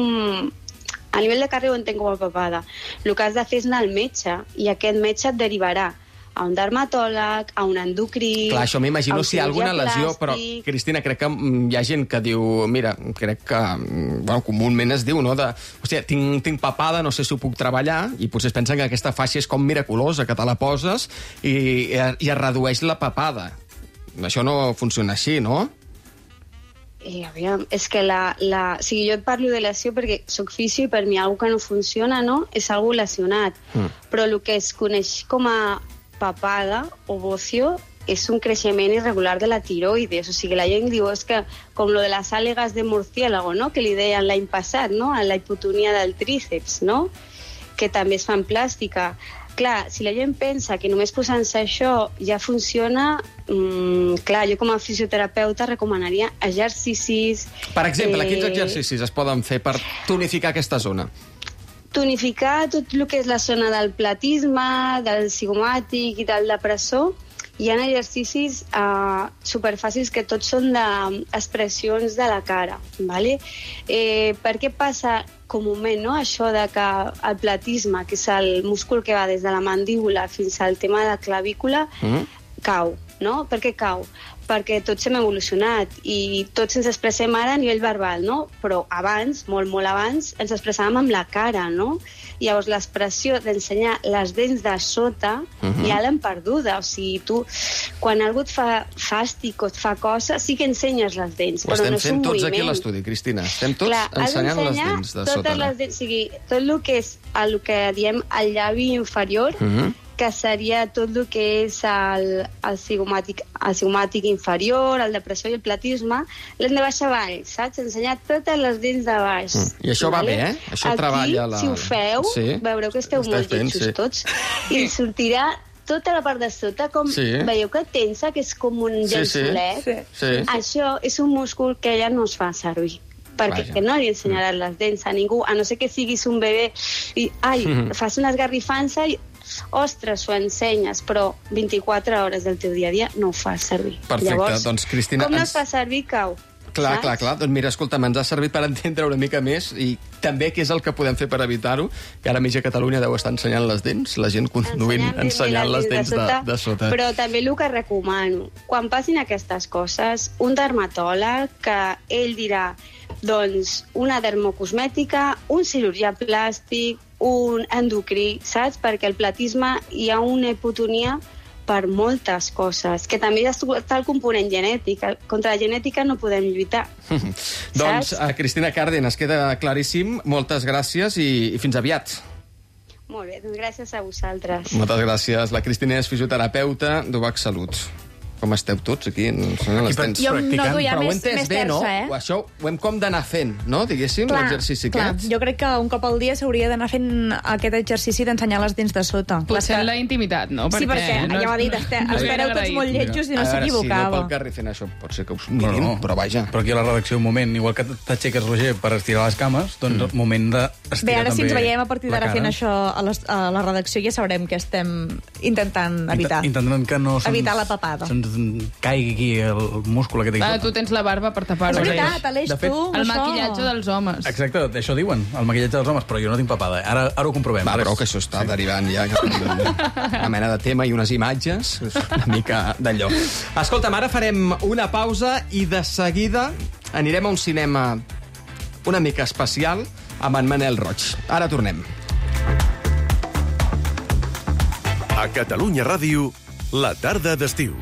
A nivell de carrer ho entenc com a papada. El que has de fer és anar al metge, i aquest metge et derivarà a un dermatòleg, a un endocrí... Clar, això m'imagino si hi ha alguna lesió, plàstic. però, Cristina, crec que hi ha gent que diu... Mira, crec que... Bueno, comúment es diu, no? De, hòstia, tinc, tinc papada, no sé si ho puc treballar, i potser es pensen que aquesta faixa és com miraculosa, que te la poses i, i es redueix la papada. Això no funciona així, no? Eh, aviam, és que la, la... O sigui, jo et parlo de lesió perquè soc fisio i per mi alguna que no funciona, no? És algú lesionat. Mm. Però el que es coneix com a papada o bocio és un creixement irregular de la tiroides. O sigui, la gent diu, és que com lo de les àligues de murciélago, no?, que li deien l'any passat, no?, a la hipotonia del tríceps, no?, que també es fan plàstica. Clar, si la gent pensa que només posant-se això ja funciona, mmm, clar, jo com a fisioterapeuta recomanaria exercicis... Per exemple, eh... quins exercicis es poden fer per tonificar aquesta zona? Tonificar tot el que és la zona del platisme, del zigomàtic i del depressor, hi ha exercicis uh, superfàcils que tots són d'expressions de la cara, ¿vale? Eh, per què passa comúment, no?, això de que el platisme, que és el múscul que va des de la mandíbula fins al tema de la clavícula, mm. cau, no? Per què cau? Perquè tots hem evolucionat i tots ens expressem ara a nivell verbal, no? Però abans, molt, molt abans, ens expressàvem amb la cara, no? Llavors, l'expressió d'ensenyar les dents de sota uh-huh. ja l'hem perduda. O sigui, tu, quan algú et fa fàstic o et fa cosa, sí que ensenyes les dents, Ho però no és un moviment. estem fent tots aquí a l'estudi, Cristina. Estem tots Clar, ensenyant les dents de sota. Les dents, o sigui, tot el que és el que diem el llavi inferior, uh-huh. que seria tot el que és el, el, zigomàtic, el zigomàtic inferior, el depressor i el platisme, l'hem de baixar avall, saps? Ensenyar totes les dents de baix. Mm. I això vale? va bé, eh? Això Aquí, treballa la... si ho feu, sí. veureu que esteu Estàs molt lletjos sí. tots, i sortirà tota la part de sota, com sí. veieu que tensa, que és com un llençolet. Sí, sí. Sí. Això és un múscul que ja no es fa servir. Perquè que no li ensenyaràs les dents a ningú, a no ser que siguis un bebè i, ai, mm. fas una esgarrifança i ostres, ho ensenyes, però vint-i-quatre hores del teu dia a dia no ho fas servir. Perfecte, Llavors, doncs, Cristina... com no ens... es fa servir, cau. Clar, saps? clar, clar. Doncs mira, escolta, ens ha servit per entendre una mica més i també què és el que podem fer per evitar-ho, que ara més a Catalunya deu estar ensenyant les dents, la gent continuïn ensenyant, ensenyant les dents de sota, de, de sota. Però també el que recomano, quan passin aquestes coses, un dermatòleg que ell dirà doncs una dermocosmètica, un cirurgià plàstic, un endocrí, saps? Perquè el platisme hi ha una hipotonia per moltes coses, que també està el component genètic. Contra la genètica no podem lluitar. Doncs, uh, Cristina Cárdenas, queda claríssim. Moltes gràcies i, i fins aviat. Molt bé, doncs gràcies a vosaltres. Moltes gràcies. La Cristina és fisioterapeuta d'Ubac Salut. Com esteu tots aquí? No, no les tens jo noto ja Però més, ho entès més bé, terça, no? eh? Això ho hem com d'anar fent, no? Diguéssim, l'exercici clar. aquest. Jo crec que un cop al dia s'hauria d'anar fent aquest exercici d'ensenyar les dents de sota. Potser en la intimitat, no? Sí, perquè, no ja ho ha dit, este, no espereu tots molt lletjos i no s'equivocava. Si no pel carrer fent això, pot ser que us mirin, no, no. però vaja. Però aquí a la redacció un moment, igual que t'aixeques, Roger, per estirar les cames, doncs mm. moment d'estirar Bé, ara també si ens veiem a partir d'ara fent això a, les, a la redacció ja sabrem que estem intentant evitar. Intentant que no evitar la papada. Se'ns caigui aquí el múscul aquest. Ah, tu tens la barba per tapar-ho. És veritat, Aleix, de fet, tu, el això... maquillatge dels homes. Exacte, això diuen, el maquillatge dels homes, però jo no tinc papada. Ara, ara ho comprovem. Va, però que això està sí. derivant ja una mena de tema i unes imatges, una mica d'allò. Escolta'm, ara farem una pausa i de seguida anirem a un cinema una mica especial amb en Manel Roig. Ara tornem. A Catalunya Ràdio, la tarda d'estiu.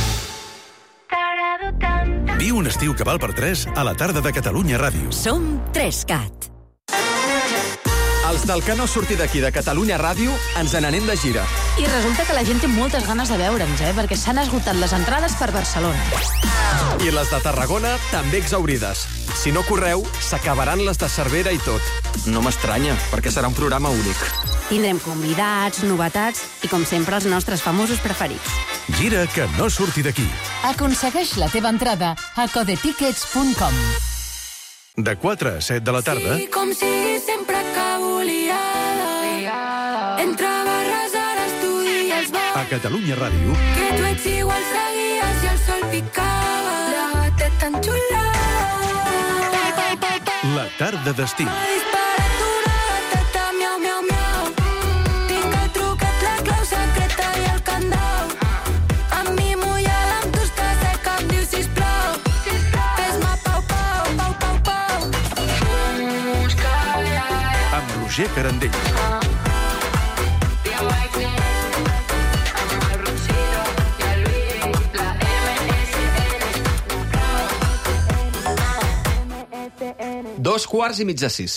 Viu un estiu que val per tres a la tarda de Catalunya Ràdio. Som tres cat. Els del que no surti d'aquí de Catalunya Ràdio ens n'anem de gira. I resulta que la gent té moltes ganes de veure'ns, eh? Perquè s'han esgotat les entrades per Barcelona. I les de Tarragona també exaurides. Si no correu, s'acabaran les de Cervera i tot. No m'estranya, perquè serà un programa únic. Tindrem convidats, novetats i, com sempre, els nostres famosos preferits. Gira que no surti d'aquí. Aconsegueix la teva entrada a codetickets punt com. De quatre a set de la tarda... Sí, com si sempre acabo liada. Entre barres a l'estudi i els bars. A Catalunya Ràdio... Que tu ets igual seguies i el sol picava. La gata tan xula. La tarda d'estiu. M'ha disparat una gateta, miau, miau, miau. Tinc el truquet, la clau secreta i el candau. Amb mi mullada, amb tu està seca, em diu sisplau. Fes-me pau, pau, pau, pau, pau. Amb Roger Carandell. Dos quarts i mig de sis.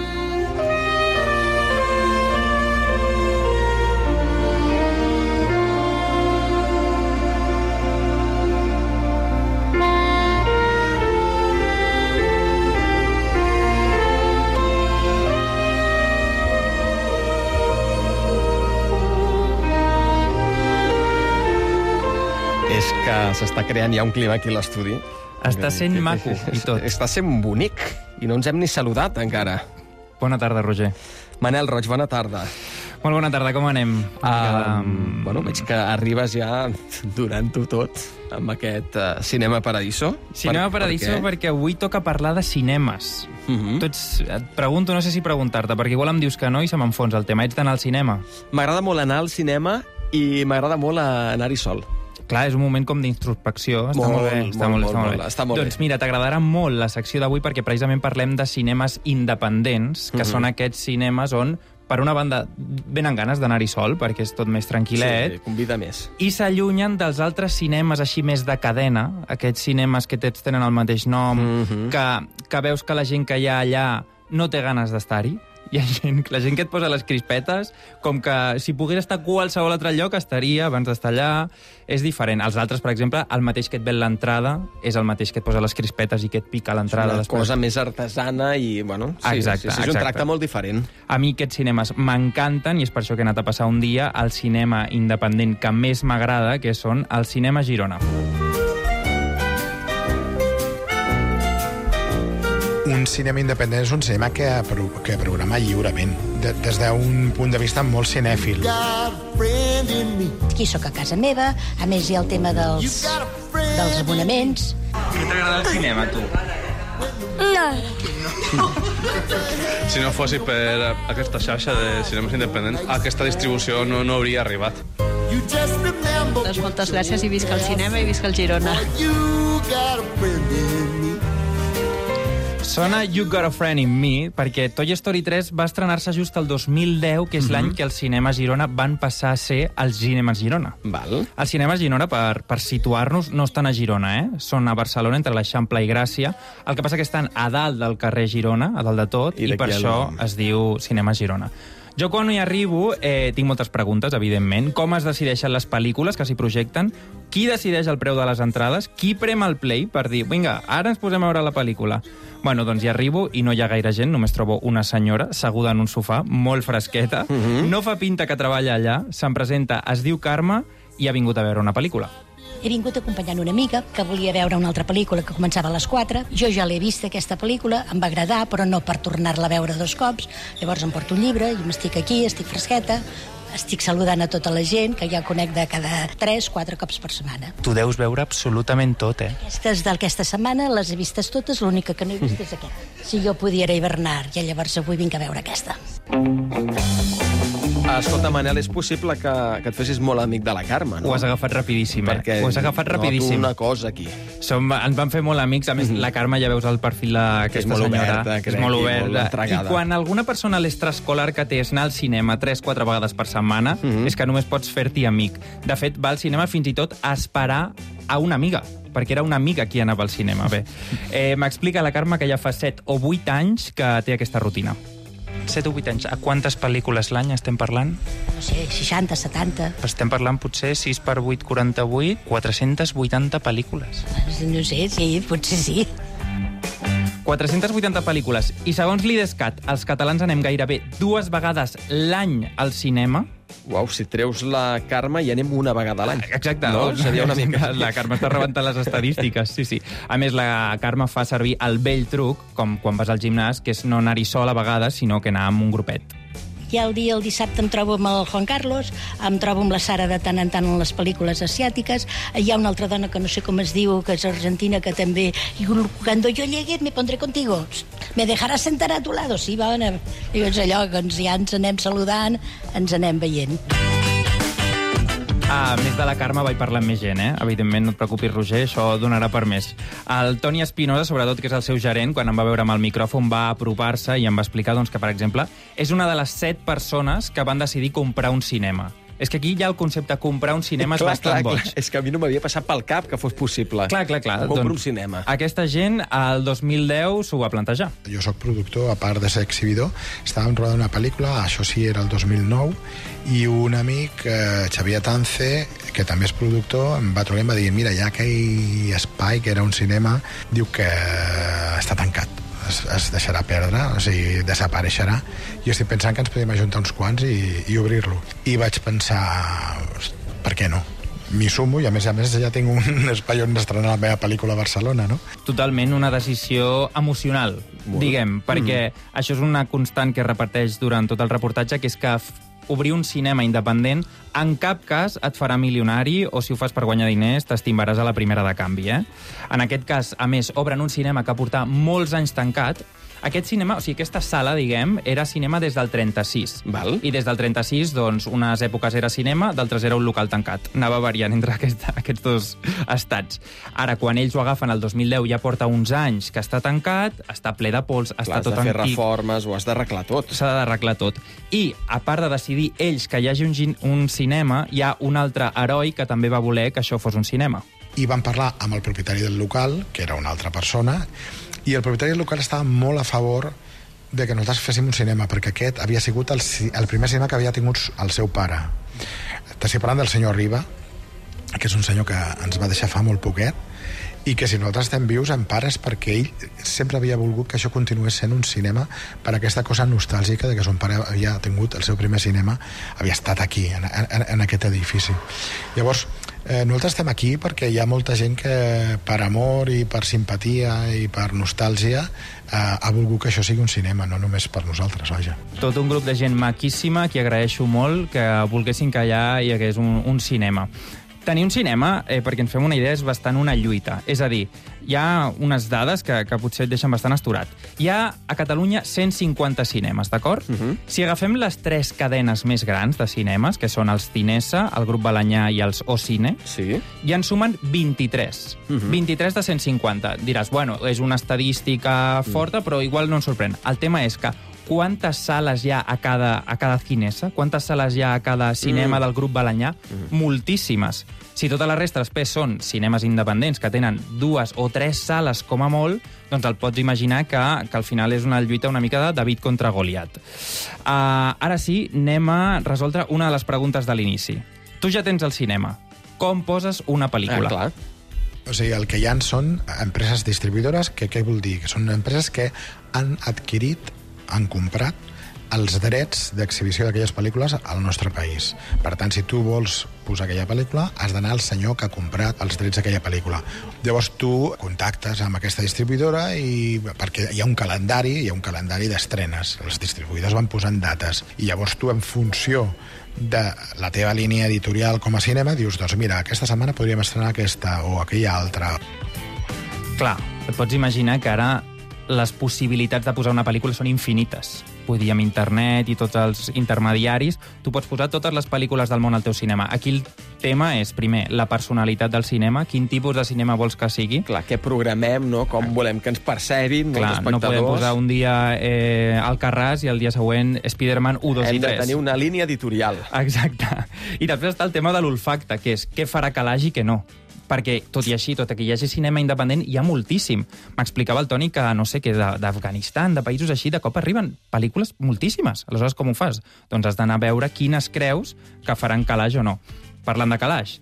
És que s'està creant ja un clima aquí a l'estudi. Està sent maco i tot. Està sent bonic i no ens hem ni saludat encara. Bona tarda, Roger. Manel Roig, bona tarda. Molt bona tarda, com anem? Um, bueno, veig que arribes ja durant-ho tot amb aquest uh, Cinema Paradiso. Cinema per, Paradiso per perquè avui toca parlar de cinemes. Uh -huh. Tots, et pregunto, no sé si preguntar-te, perquè igual em dius que no i se m'enfonsa el tema. Ets d'anar al cinema? M'agrada molt anar al cinema i m'agrada molt anar-hi sol. Clar, és un moment com d'introspecció. Està molt, molt bé. Està molt, molt, molt, molt bé. Està molt doncs bé. mira, t'agradarà molt la secció d'avui perquè precisament parlem de cinemes independents, que uh -huh. són aquests cinemes on, per una banda, venen ganes d'anar-hi sol, perquè és tot més tranquil·let. Sí, convida més. I s'allunyen dels altres cinemes així més de cadena, aquests cinemes que tots tenen el mateix nom, uh -huh. que, que veus que la gent que hi ha allà no té ganes d'estar-hi. Hi ha gent, la gent que et posa les crispetes, com que si pogués estar a qualsevol altre lloc estaria abans d'estar allà. És diferent. Els altres, per exemple, el mateix que et ve l'entrada és el mateix que et posa les crispetes i que et pica l'entrada. És una després. cosa més artesana i, bueno, sí, exacte, sí, sí, és un exacte. tracte molt diferent. A mi aquests cinemes m'encanten i és per això que he anat a passar un dia al cinema independent que més m'agrada, que són el Cinema Girona. Un cinema independent és un cinema que, que programa lliurement, de, des d'un punt de vista molt cinèfil. Aquí sóc a casa meva, a més hi ha el tema dels, dels abonaments. Què t'agrada el cinema, tu? No. Si no fossi per aquesta xarxa de cinemes independents, aquesta distribució no, no hauria arribat. Doncs moltes gràcies i visca el cinema i visca el Girona. Sona You Got a Friend in Me, perquè Toy Story tres va estrenar-se just el dos mil deu, que és uh-huh. l'any que els cinemes Girona van passar a ser els cinemes Girona. Val. Els cinemes Girona, per, per situar-nos, no estan a Girona, eh? Són a Barcelona, entre l'Eixample i Gràcia. El que passa que estan a dalt del carrer Girona, a dalt de tot, i, i per això el... es diu Cinema Girona. Jo quan hi arribo eh, tinc moltes preguntes, evidentment. Com es decideixen les pel·lícules que s'hi projecten? Qui decideix el preu de les entrades? Qui prema el play per dir, vinga, ara ens posem a veure la pel·lícula? Bueno, doncs hi arribo i no hi ha gaire gent, només trobo una senyora asseguda en un sofà, molt fresqueta, uh-huh. no fa pinta que treballa allà, se'm presenta, es diu Carme i ha vingut a veure una pel·lícula. He vingut acompanyant una amiga que volia veure una altra pel·lícula que començava a les quatre. Jo ja l'he vist, aquesta pel·lícula, em va agradar, però no per tornar-la a veure dos cops. Llavors em porto un llibre i m'estic aquí, estic fresqueta, estic saludant a tota la gent, que ja conec de cada tres, quatre cops per setmana. Tu deus veure absolutament tot, eh? Aquestes d'aquesta setmana les he vistes totes, l'única que no he vist és aquesta. Si jo podia hivernar, i llavors avui vinc a veure aquesta. Escolta, Manel, és possible que, que et fessis molt amic de la Carme, no? Ho has agafat rapidíssim, eh? Perquè Ho has agafat rapidíssim. noto una cosa aquí. Som, ens van fer molt amics. A més, mm-hmm. la Carme, ja veus el perfil d'aquesta molt senyora. Oberta, crec, és molt i oberta. molt entregada. I quan alguna persona a l'extraescolar que té és anar al cinema tres quatre vegades per setmana, mm-hmm. és que només pots fer-t'hi amic. De fet, va al cinema fins i tot a esperar a una amiga, perquè era una amiga qui anava al cinema. Bé, eh, m'explica la Carme que ja fa set o vuit anys que té aquesta rutina. set o vuit anys. A quantes pel·lícules l'any estem parlant? No sé, seixanta, setanta. Estem parlant potser sis per vuit, quaranta-vuit, quatre-centes vuitanta pel·lícules. No sé, sí, potser sí. quatre-centes vuitanta pel·lícules. I segons l'Idescat, els catalans anem gairebé dues vegades l'any al cinema. Uau, si treus la Carme ja anem una vegada a l'any. Exacte. No? Seria una mica... La Carme està rebentant les estadístiques, sí, sí. A més, la Carme fa servir el vell truc, com quan vas al gimnàs, que és no anar-hi sol a vegades, sinó que anar amb un grupet. Ja el dia, el dissabte, em trobo amb el Juan Carlos, em trobo amb la Sara de tant en tant en les pel·lícules asiàtiques. Hi ha una altra dona que no sé com es diu, que és argentina, que també... I cuando yo llegue me pondré contigo. ¿Me dejarás sentar a tu lado? Sí, bona. I és allò que ens, ja ens anem saludant, ens anem veient. Ah, a més de la Carme vaig parlar amb més gent, eh? Evidentment, no et preocupis, Roger, això donarà per més. El Toni Espinosa, sobretot, que és el seu gerent, quan em va veure amb el micròfon, va apropar-se i em va explicar doncs, que, per exemple, és una de les set persones que van decidir comprar un cinema. És que aquí ja el concepte de comprar un cinema és clar, bastant clar, boig. Clar. És que a mi no m'havia passat pel cap que fos possible. Clar, clar, clar. Compro doncs, un cinema. Aquesta gent, el dos mil deu, s'ho va plantejar. Jo sóc productor, a part de ser exhibidor. Estàvem rodant una pel·lícula, això sí, era el dos mil nou, i un amic, eh, Xavier Tance, que també és productor, em va trobar i em va dir, mira, hi ha aquell espai que era un cinema, diu que està tancat. Es, es deixarà perdre, o sigui, desapareixerà. Jo estic pensant que ens podem ajuntar uns quants i, i obrir-lo. I vaig pensar, per què no? M'hi sumo i, a més a més, ja tinc un espai on estrenar la meva pel·lícula a Barcelona, no? Totalment una decisió emocional, Molt. diguem, perquè mm. això és una constant que es repeteix durant tot el reportatge, que és que obrir un cinema independent en cap cas et farà milionari o si ho fas per guanyar diners t'estimbaràs a la primera de canvi. Eh? En aquest cas, a més, obren un cinema que porta molts anys tancat. Aquest cinema, o sigui, aquesta sala, diguem, era cinema des del trenta-sis. Val. I des del trenta-sis, doncs, unes èpoques era cinema, d'altres era un local tancat. Anava variant entre aquest, aquests dos estats. Ara, quan ells ho agafen el dos mil deu, ja porta uns anys que està tancat, està ple de pols, Clar, està tot antic. Has de fer reformes, ho has d'arreglar tot. S'ha d'arreglar tot. I, a part de decidir ells que hi hagi un, un cinema, hi ha un altre heroi que també va voler que això fos un cinema. I van parlar amb el propietari del local, que era una altra persona, i el propietari del local estava molt a favor de que nosaltres féssim un cinema, perquè aquest havia sigut el, el primer cinema que havia tingut el seu pare. T'estic parlant del senyor Riba, que és un senyor que ens va deixar fa molt poquet, i que si nosaltres estem vius en part és perquè ell sempre havia volgut que això continués sent un cinema per aquesta cosa nostàlgica de que son pare havia tingut el seu primer cinema, havia estat aquí, en, en, en aquest edifici. Llavors, eh, nosaltres estem aquí perquè hi ha molta gent que per amor i per simpatia i per nostàlgia eh, ha volgut que això sigui un cinema, no només per nosaltres, vaja. Tot un grup de gent maquíssima, que agraeixo molt que volguessin que allà hi hagués un, un cinema. Tenir un cinema, eh, perquè ens fem una idea, és bastant una lluita. És a dir, hi ha unes dades que, que potser et deixen bastant asturat. Hi ha a Catalunya cent cinquanta cinemes, d'acord? Uh -huh. Si agafem les tres cadenes més grans de cinemes, que són els Cinesa, el Grup Balanyà i els Ocine, sí. ja en sumen vint-i-tres. Uh -huh. vint-i-tres de cent cinquanta. Diràs, bueno, és una estadística forta, uh -huh. però igual no ens sorprèn. El tema és que quantes sales hi ha a cada, a cada Cinesa? Quantes sales hi ha a cada cinema mm. del Grup Balanyà? Mm. Moltíssimes. Si tota la resta després són cinemes independents que tenen dues o tres sales com a molt, doncs el pots imaginar que, que al final és una lluita una mica de David contra Goliat. Uh, ara sí, anem a resoldre una de les preguntes de l'inici. Tu ja tens el cinema. Com poses una pel·lícula? Ah, clar. O sigui, el que hi ha són empreses distribuïdores, que què vol dir? Que són empreses que han adquirit, han comprat els drets d'exhibició d'aquelles pel·lícules al nostre país. Per tant, si tu vols posar aquella pel·lícula, has d'anar al senyor que ha comprat els drets d'aquella pel·lícula. Llavors tu contactes amb aquesta distribuïdora i perquè hi ha un calendari, hi ha un calendari d'estrenes. Els distribuïdors van posant dates i llavors tu, en funció de la teva línia editorial com a cinema, dius, doncs mira, aquesta setmana podríem estrenar aquesta o aquella altra. Clar, et pots imaginar que ara les possibilitats de posar una pel·lícula són infinites. Vull dir, amb internet i tots els intermediaris, tu pots posar totes les pel·lícules del món al teu cinema. Aquí el tema és, primer, la personalitat del cinema, quin tipus de cinema vols que sigui. Clar, què programem, no? Com volem que ens percebin Clar, els espectadors. No podem posar un dia eh, Alcarràs i el dia següent Spider-Man u, dos Hem i tres. de tenir una línia editorial. Exacte. I després està el tema de l'olfacte, que és què farà calaix i què no. Perquè, tot i així, tot i que hi hagi cinema independent, hi ha moltíssim. M'explicava el Toni que, no sé, que d'Afganistan, de països així, de cop arriben pel·lícules moltíssimes. Aleshores, com ho fas? Doncs has d'anar a veure quines creus que faran calaix o no. Parlant de calaix,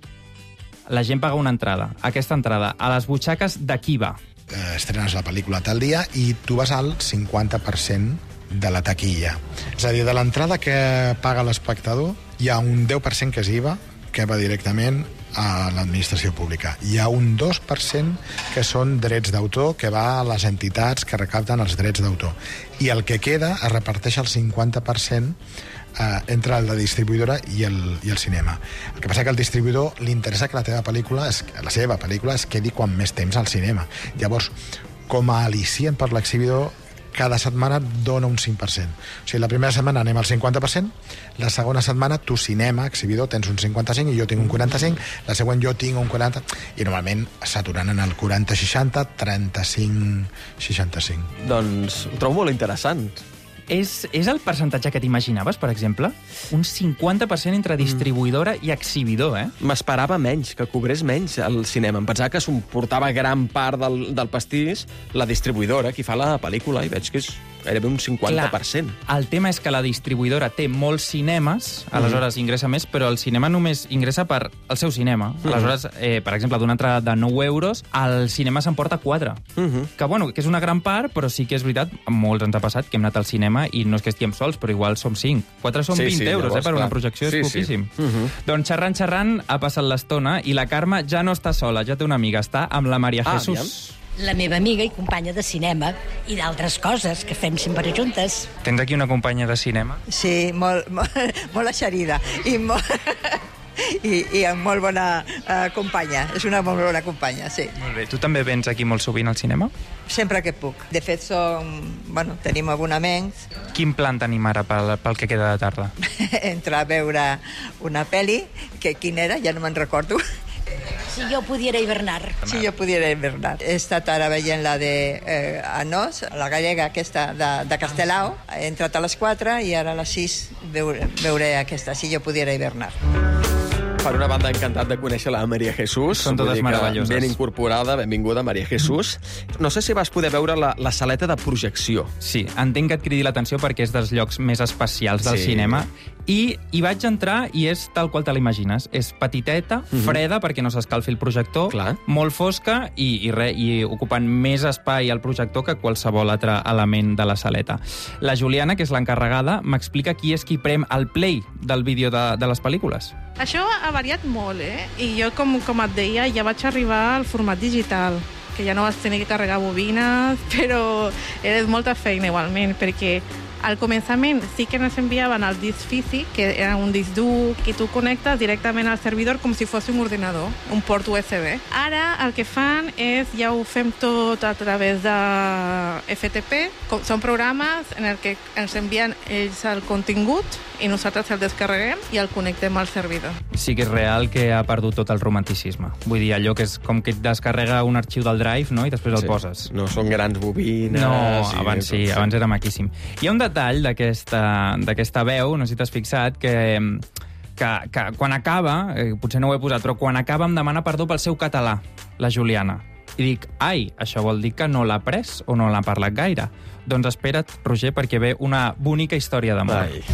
la gent paga una entrada. Aquesta entrada, a les butxaques de qui va? Eh, estrenes la pel·lícula tal dia i tu vas al cinquanta per cent de la taquilla. És a dir, de l'entrada que paga l'espectador, hi ha un deu per cent que és I V A, que va directament a l'administració pública. Hi ha un dos per cent que són drets d'autor, que va a les entitats que recapten els drets d'autor. I el que queda es reparteix el cinquanta per cent eh, entre la distribuïdora i el, i el cinema. El que passa que al distribuïdor li interessa que la teva pel·lícula, es, la seva pel·lícula, es quedi quan més temps al cinema. Llavors, com a al·licient per l'exhibidor, cada setmana dona un cinc per cent. O sigui, la primera setmana anem al cinquanta per cent, la segona setmana tu, cinema, exhibidor, tens un cinquanta-cinc i jo tinc un quaranta-cinc, la següent jo tinc un quaranta, i normalment s'aturan en el quaranta seixanta, trenta-cinc seixanta-cinc. Doncs ho trobo molt interessant. És, és el percentatge que t'imaginaves, per exemple? Un cinquanta per cent entre distribuïdora mm. i exhibidor, eh? M'esperava menys, que cobrés menys el cinema. Em pensava que s'emportava gran part del, del pastís la distribuïdora, qui fa la pel·lícula, i veig que és gairebé un cinquanta per cent. Clar, el tema és que la distribuïdora té molts cinemes, aleshores mm. ingressa més, però el cinema només ingressa per el seu cinema. Mm. Aleshores, eh, per exemple, d'una entrada de nou euros, el cinema s'emporta quatre. Mm-hmm. Que, bueno, que és una gran part, però sí que és veritat, molts ens ha passat que hem anat al cinema i no és que estiguem sols, però igual som cinc. quatre són sí, vint sí, euros, llavors, eh, per clar. una projecció, sí, és poquíssim. Sí. Uh-huh. Doncs xerrant, xerrant, ha passat l'estona i la Carme ja no està sola, ja té una amiga, està amb la Maria ah, Jesús. Aviam. La meva amiga i companya de cinema i d'altres coses que fem sempre juntes. Tens aquí una companya de cinema? Sí, molt, molt, molt eixerida i molt, i, i amb molt bona uh, companya. És una molt bona companya, sí. Molt bé. Tu també vens aquí molt sovint al cinema? Sempre que puc. De fet, som, bueno, tenim abonaments. Quin plan tenim ara pel, pel que queda de tarda? Entrar a veure una pel·li, que quina era, ja no me'n recordo. Si jo pudiera hivernar. Si jo pudiera hivernar. He estat ara veient la de eh, Anós, la gallega aquesta de, de Castelao. He entrat a les quatre i ara a les sis veure, veuré aquesta, Si jo pudiera hivernar. Per una banda, encantat de conèixer la Maria Jesús. Són totes meravelloses. Ben incorporada, benvinguda, Maria Jesús. No sé si vas poder veure la, la saleta de projecció. Sí, entenc que et cridi l'atenció perquè és dels llocs més especials del Sí. cinema. I hi vaig entrar i és tal qual te l'imagines. És petiteta, Mhm. freda, perquè no s'escalfi el projector, Clar. molt fosca i, i, re, i ocupant més espai al projector que qualsevol altre element de la saleta. La Juliana, que és l'encarregada, m'explica qui és qui prem el play del vídeo de, de les pel·lícules. Això ha variat molt, eh? I jo, com, com et deia, ja vaig arribar al format digital, que ja no vas tenir que carregar bobines, però era molta feina igualment, perquè al començament sí que ens enviaven el disc físic, que era un disc dur, que tu connectes directament al servidor com si fos un ordinador, un port U S B. Ara el que fan és, ja ho fem tot a través de F T P, com, són programes en el que ens envien ells el contingut i nosaltres el descarreguem i el connectem al servidor. Sí que és real que ha perdut tot el romanticisme. Vull dir, allò que és com que et descarrega un arxiu del Drive, no?, i després el Sí. poses. No són grans bobines... No, i abans sí, tot, abans era maquíssim. Hi ha un detall d'aquesta d'aquesta veu, no sé si t'has fixat, que, que, que quan acaba, eh, potser no ho he posat, però quan acaba em demana perdó pel seu català, la Juliana. I dic, ai, això vol dir que no l'ha pres o no l'ha parlat gaire. Doncs espera't, Roger, perquè ve una bonica història d'amor. Ai.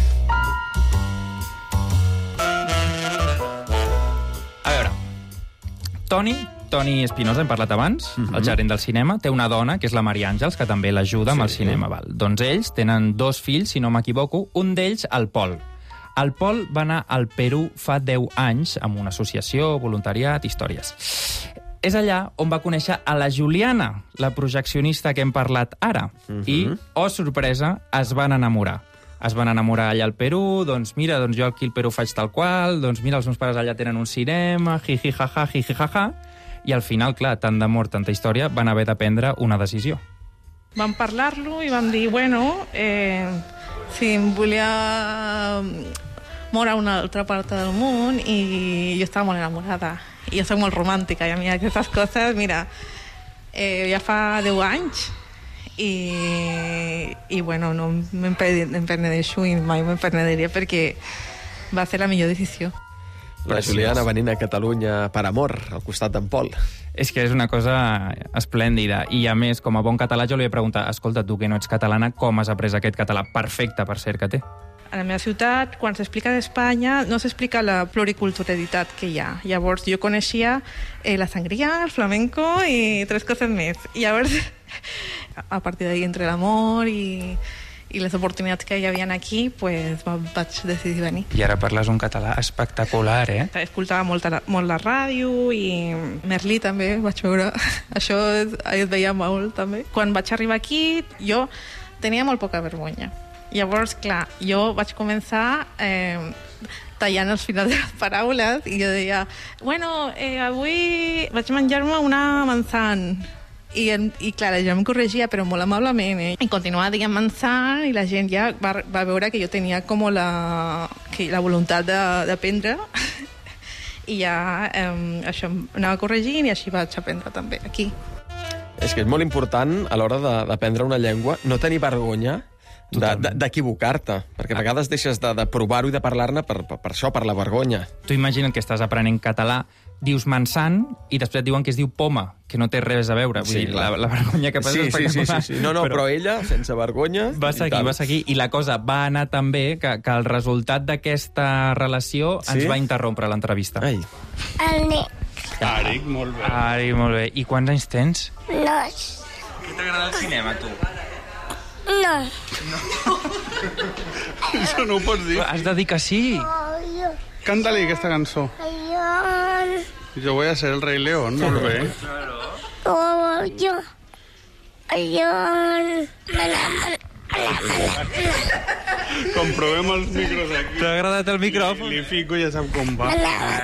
A veure, Toni, Toni Espinosa, hem parlat abans, uh -huh. el gerent del cinema, té una dona, que és la Maria Àngels, que també l'ajuda amb el Sí. cinema. Val. Doncs ells tenen dos fills, si no m'equivoco, un d'ells, el Pol. El Pol va anar al Perú fa deu anys amb una associació, voluntariat, històries. És allà on va conèixer a la Juliana, la projeccionista que hem parlat ara. Uh -huh. I, oh sorpresa, es van enamorar. Es van enamorar allà al Perú, doncs mira, doncs jo aquí al Perú faig tal qual, doncs mira, els meus pares allà tenen un cinema, jiji, jaja, jiji, jaja, i al final, clar, tant d'amor, tanta història, van haver de prendre una decisió. Vam parlar-lo i vam dir, bueno, eh, si em volia moure a una altra part del món, i jo estava molt enamorada. I jo soc molt romàntica, i a mi aquestes coses, mira, eh, ja fa deu anys, i, i bueno, no me'n penedeixo i mai me'n penediré perquè va ser la millor decisió. La Juliana venint a Catalunya per amor, al costat d'en Pol. És que és una cosa esplèndida. I, a més, com a bon català, jo li he preguntat, escolta, tu que no ets catalana, com has après aquest català perfecte, per cert, que té? A la meva ciutat, quan s'explica d'Espanya, no s'explica la pluriculturalitat que hi ha. Llavors, jo coneixia eh, la sangria, el flamenco i tres coses més. I llavors, a partir d'ahí, entre l'amor i, i les oportunitats que hi havia aquí, pues, vaig decidir venir. I ara parles un català espectacular, eh? Escoltava molt, molt la ràdio i Merlí també, vaig veure. Això es, es veia molt, també. Quan vaig arribar aquí, jo tenia molt poca vergonya. Llavors, clar, jo vaig començar eh, tallant els finals de les paraules i jo deia, bueno, eh, avui vaig menjar-me una manzana. I, i clar, la gent em corregia, però molt amablement, eh? I continuava dient manzana i la gent ja va, va veure que jo tenia com la, que, la voluntat d'aprendre i ja eh, això em anava corregint i així vaig aprendre també aquí. És que és molt important, a l'hora d'aprendre una llengua, no tenir vergonya d'equivocar-te, perquè a vegades deixes de, de provar-ho i de parlar-ne per, per, per això, per la vergonya. Tu imagina't que estàs aprenent català, dius mansan i després et diuen que es diu poma, que no té res a veure. Vull Sí, dir, clar. la, la vergonya que passa Sí, és sí, sí, espectacular. sí, sí. No, no, però, però ella, sense vergonya... Va seguir, va seguir. I la cosa va anar tan bé que, que el resultat d'aquesta relació Sí? ens va interrompre l'entrevista. Ai. El Nick. Àric, molt bé. Àric, molt bé. I quants anys tens? Dos. Què t'agrada el cinema, tu? No. Això no ho pots dir. Has de dir que sí. Canta-li aquesta cançó. León. Jo voy a ser el rei León, molt bé. Como yo, yo... Comprovem els micros aquí. T'ha agradat el micròfon? Li fico i ja sap com va.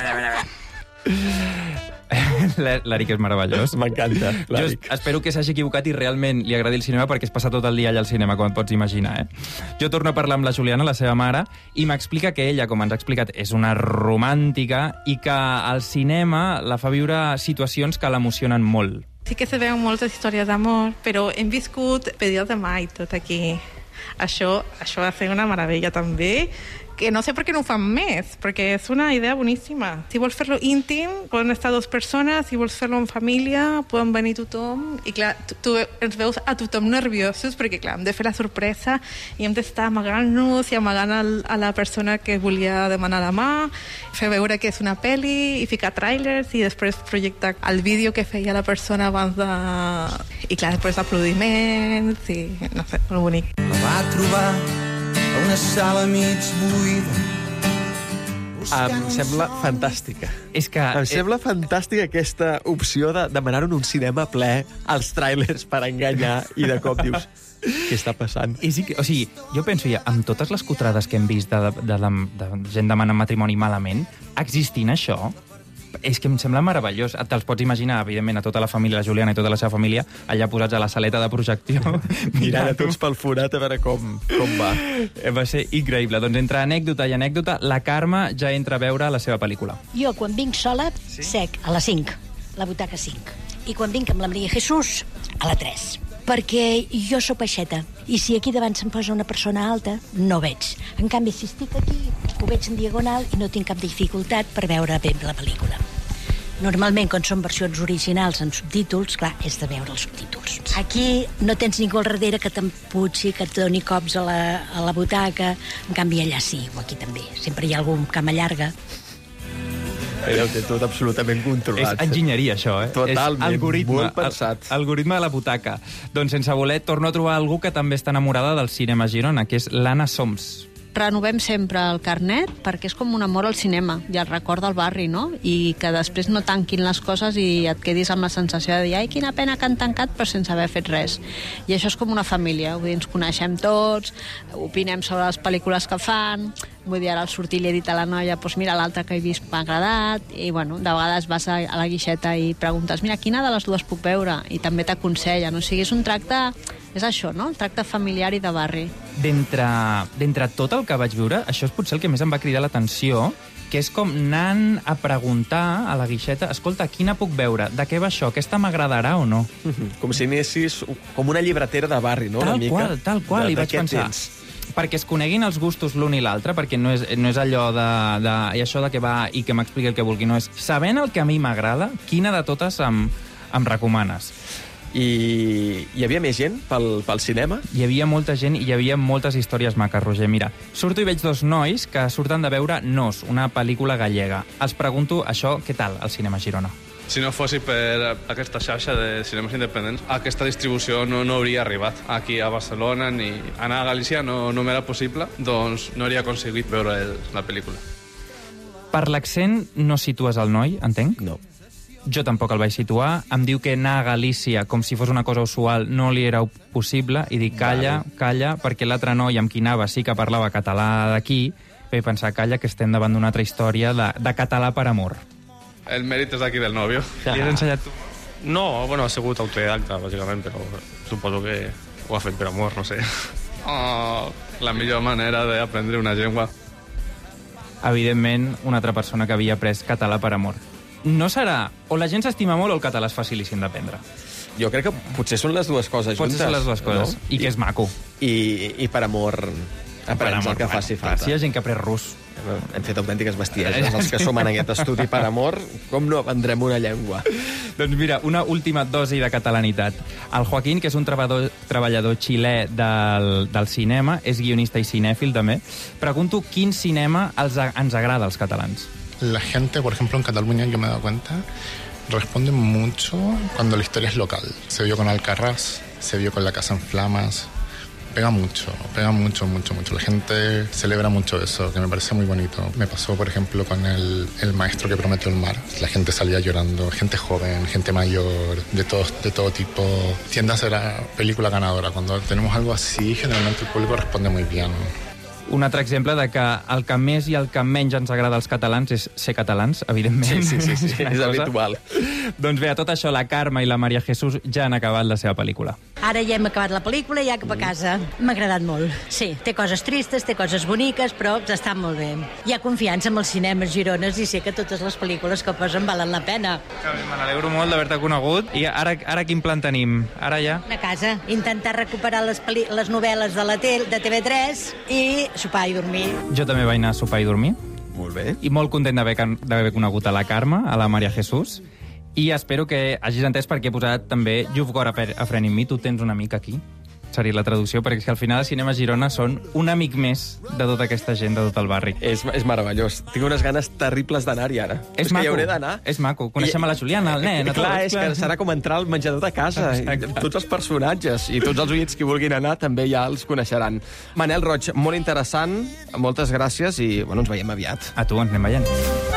L'Eric és meravellós. M'encanta, l'Eric. Jo espero que s'hagi equivocat i realment li agradi el cinema, perquè es passa tot el dia allà al cinema, com et pots imaginar. Eh? Jo torno a parlar amb la Juliana, la seva mare, i m'explica que ella, com ens ha explicat, és una romàntica i que al cinema la fa viure situacions que l'emocionen molt. Sí que se veuen moltes històries d'amor, però hem viscut pedidos de mai tot aquí. Això, això va ser una meravella també, que no sé per què no ho fan més, perquè és una idea boníssima. Si vols fer-lo íntim, poden estar dues persones, si vols fer-lo en família, poden venir tothom, i clar, tu, tu ens veus a tothom nerviosos, perquè clar, hem de fer la sorpresa i hem d'estar amagant-nos i amagant el, a la persona que volia demanar la mà, fer veure que és una pel·li i ficar trailers i després projectar el vídeo que feia la persona abans de... I clar, després aplaudiments i no sé, molt bonic. La va trobar a una sala mig buida. Em sembla fantàstica. És que... Em sembla fantàstica aquesta opció de demanar en un cinema ple els tràilers per enganyar i de cop dius... Què està passant? I sí, o sigui, jo penso, ja, amb totes les cutrades que hem vist de, de, de, de gent demanant matrimoni malament, existint això, és que em sembla meravellós. Te'ls pots imaginar, evidentment, a tota la família, la Juliana i tota la seva família, allà posats a la saleta de projecció. Mirant a tots pel forat a veure com, com va. Va ser increïble. Doncs entre anècdota i anècdota, la Carme ja entra a veure la seva pel·lícula. Jo, quan vinc sola, sí? Sec, a les cinc, la butaca cinc. I quan vinc amb la Maria Jesús, a la tres. Perquè jo sóc baixeta, i si aquí davant se'm posa una persona alta, no veig. En canvi, si estic aquí, ho veig en diagonal i no tinc cap dificultat per veure bé la pel·lícula. Normalment, quan són versions originals en subtítols, clar, és de veure els subtítols. Aquí no tens ningú al darrere que t'emputxi, que et doni cops a la, a la butaca. En canvi, allà sí, o aquí també. Sempre hi ha algun cama llarga. Ella ho té tot absolutament controlat. És enginyeria, això, eh? Totalment, és algoritme, molt pensat. El, algoritme de la butaca. Doncs, sense voler, torno a trobar algú que també està enamorada del cinema a Girona, que és l'Anna Soms. Renovem sempre el carnet perquè és com un amor al cinema i el record del barri, no? I que després no tanquin les coses i et quedis amb la sensació de dir ai, quina pena que han tancat, però sense haver fet res. I això és com una família, vull dir, ens coneixem tots, opinem sobre les pel·lícules que fan, vull dir, ara al sortir li he dit a la noia, doncs mira, l'altra que he vist m'ha agradat, i bueno, de vegades vas a la guixeta i preguntes, mira, quina de les dues puc veure? I també t'aconsellen, o sigui, és un tracte... És això, no? El tracte familiar i de barri. D'entre tot el que vaig veure, això és potser el que més em va cridar l'atenció, que és com anant a preguntar a la guixeta, escolta, quina puc veure? De què va això? Aquesta m'agradarà o no? Com si anessis com una llibretera de barri, no? Tal una mica. qual, tal qual, de, i vaig pensar... Tens? Perquè es coneguin els gustos l'un i l'altre, perquè no és, no és allò de, de... I això de què va i que m'expliqui el que vulgui, no és... Sabent el que a mi m'agrada, quina de totes em, em recomanes? I hi havia més gent pel, pel cinema? Hi havia molta gent i hi havia moltes històries maques, Roger. Mira, surto i veig dos nois que surten de veure Nos, una pel·lícula gallega. Els pregunto, això, què tal, al cinema a Girona? Si no fos per aquesta xarxa de cinemes independents, aquesta distribució no, no hauria arribat aquí a Barcelona, ni anar a Galícia no, no m'era possible, doncs no hauria aconseguit veure el, la pel·lícula. Per l'accent no situes el noi, entenc? No. Jo tampoc el vaig situar. Em diu que anar a Galícia, com si fos una cosa usual, no li era possible, i dic, calla, vale. calla, perquè l'altre noi amb qui anava sí que parlava català d'aquí, vaig pensar, calla, que estem davant d'una altra història de, de català per amor. El mèrit és d'aquí del nòvio. Ja. I has ensenyat tu? No, bueno, ha sigut autodidacta, bàsicament, però suposo que ho ha fet per amor, no sé. Oh, la millor manera d'aprendre una llengua. Evidentment, una altra persona que havia après català per amor. No serà... O la gent s'estima molt o el català és facilíssim d'aprendre? Jo crec que potser són les dues coses juntes. Potser són les dues coses. No? I, I que és maco. I, i per amor aprens el que bueno, faci falta. Si hi ha gent que aprèn rus. Hem fet autèntiques bestieses. Els que som en aquest estudi per amor, com no aprendrem una llengua? Doncs mira, una última dosi de catalanitat. El Joaquín, que és un treballador, treballador xilè del, del cinema, és guionista i cinèfil també. Pregunto quin cinema els, ens agrada als catalans. La gente, por ejemplo, en Cataluña, yo me he dado cuenta, responde mucho cuando la historia es local. Se vio con Alcarrás, se vio con La Casa en Flamas, pega mucho, pega mucho, mucho, mucho. La gente celebra mucho eso, que me parece muy bonito. Me pasó, por ejemplo, con el, el maestro que prometió el mar. La gente salía llorando, gente joven, gente mayor, de todo, de todo tipo. Tiende a ser la película ganadora. Cuando tenemos algo así, generalmente el público responde muy bien. Un altre exemple de que el que més i el que menys ens agrada als catalans és ser catalans, evidentment. Sí, sí, sí, sí. és habitual. Doncs bé, a tot això, la Carme i la Maria Jesús ja han acabat la seva pel·lícula. Ara ja hem acabat la pel·lícula i ja cap a casa. M'ha agradat molt. Sí, té coses tristes, té coses boniques, però està molt bé. Hi ha confiança en els cinemes girones i sé que totes les pel·lícules que posen valen la pena. Me n'alegro molt d'haver-te conegut. I ara, ara quin plan tenim? Ara ja? A casa, intentar recuperar les, les novel·les de la T de T V tres i sopar i dormir. Jo també vaig anar a sopar i dormir. Molt bé. I molt content d'haver conegut a la Carme, a la Maria Jesús. I espero que hagis entès perquè he posat també You've Got a Friend in Me. Tu tens un amic aquí. Seria la traducció, perquè és que al final els cinemes Girona són un amic més de tota aquesta gent, de tot el barri. És, és meravellós. Tinc unes ganes terribles d'anar-hi ara. És, és maco. Que hi hauré d'anar. És maco. Coneixem I... a la Juliana, el nen. Clar, és que serà com entrar al menjador de casa. Tots els personatges i tots els oients que vulguin anar també ja els coneixeran. Manel Roig, molt interessant. Moltes gràcies i bueno, ens veiem aviat. A tu, ens anem veient.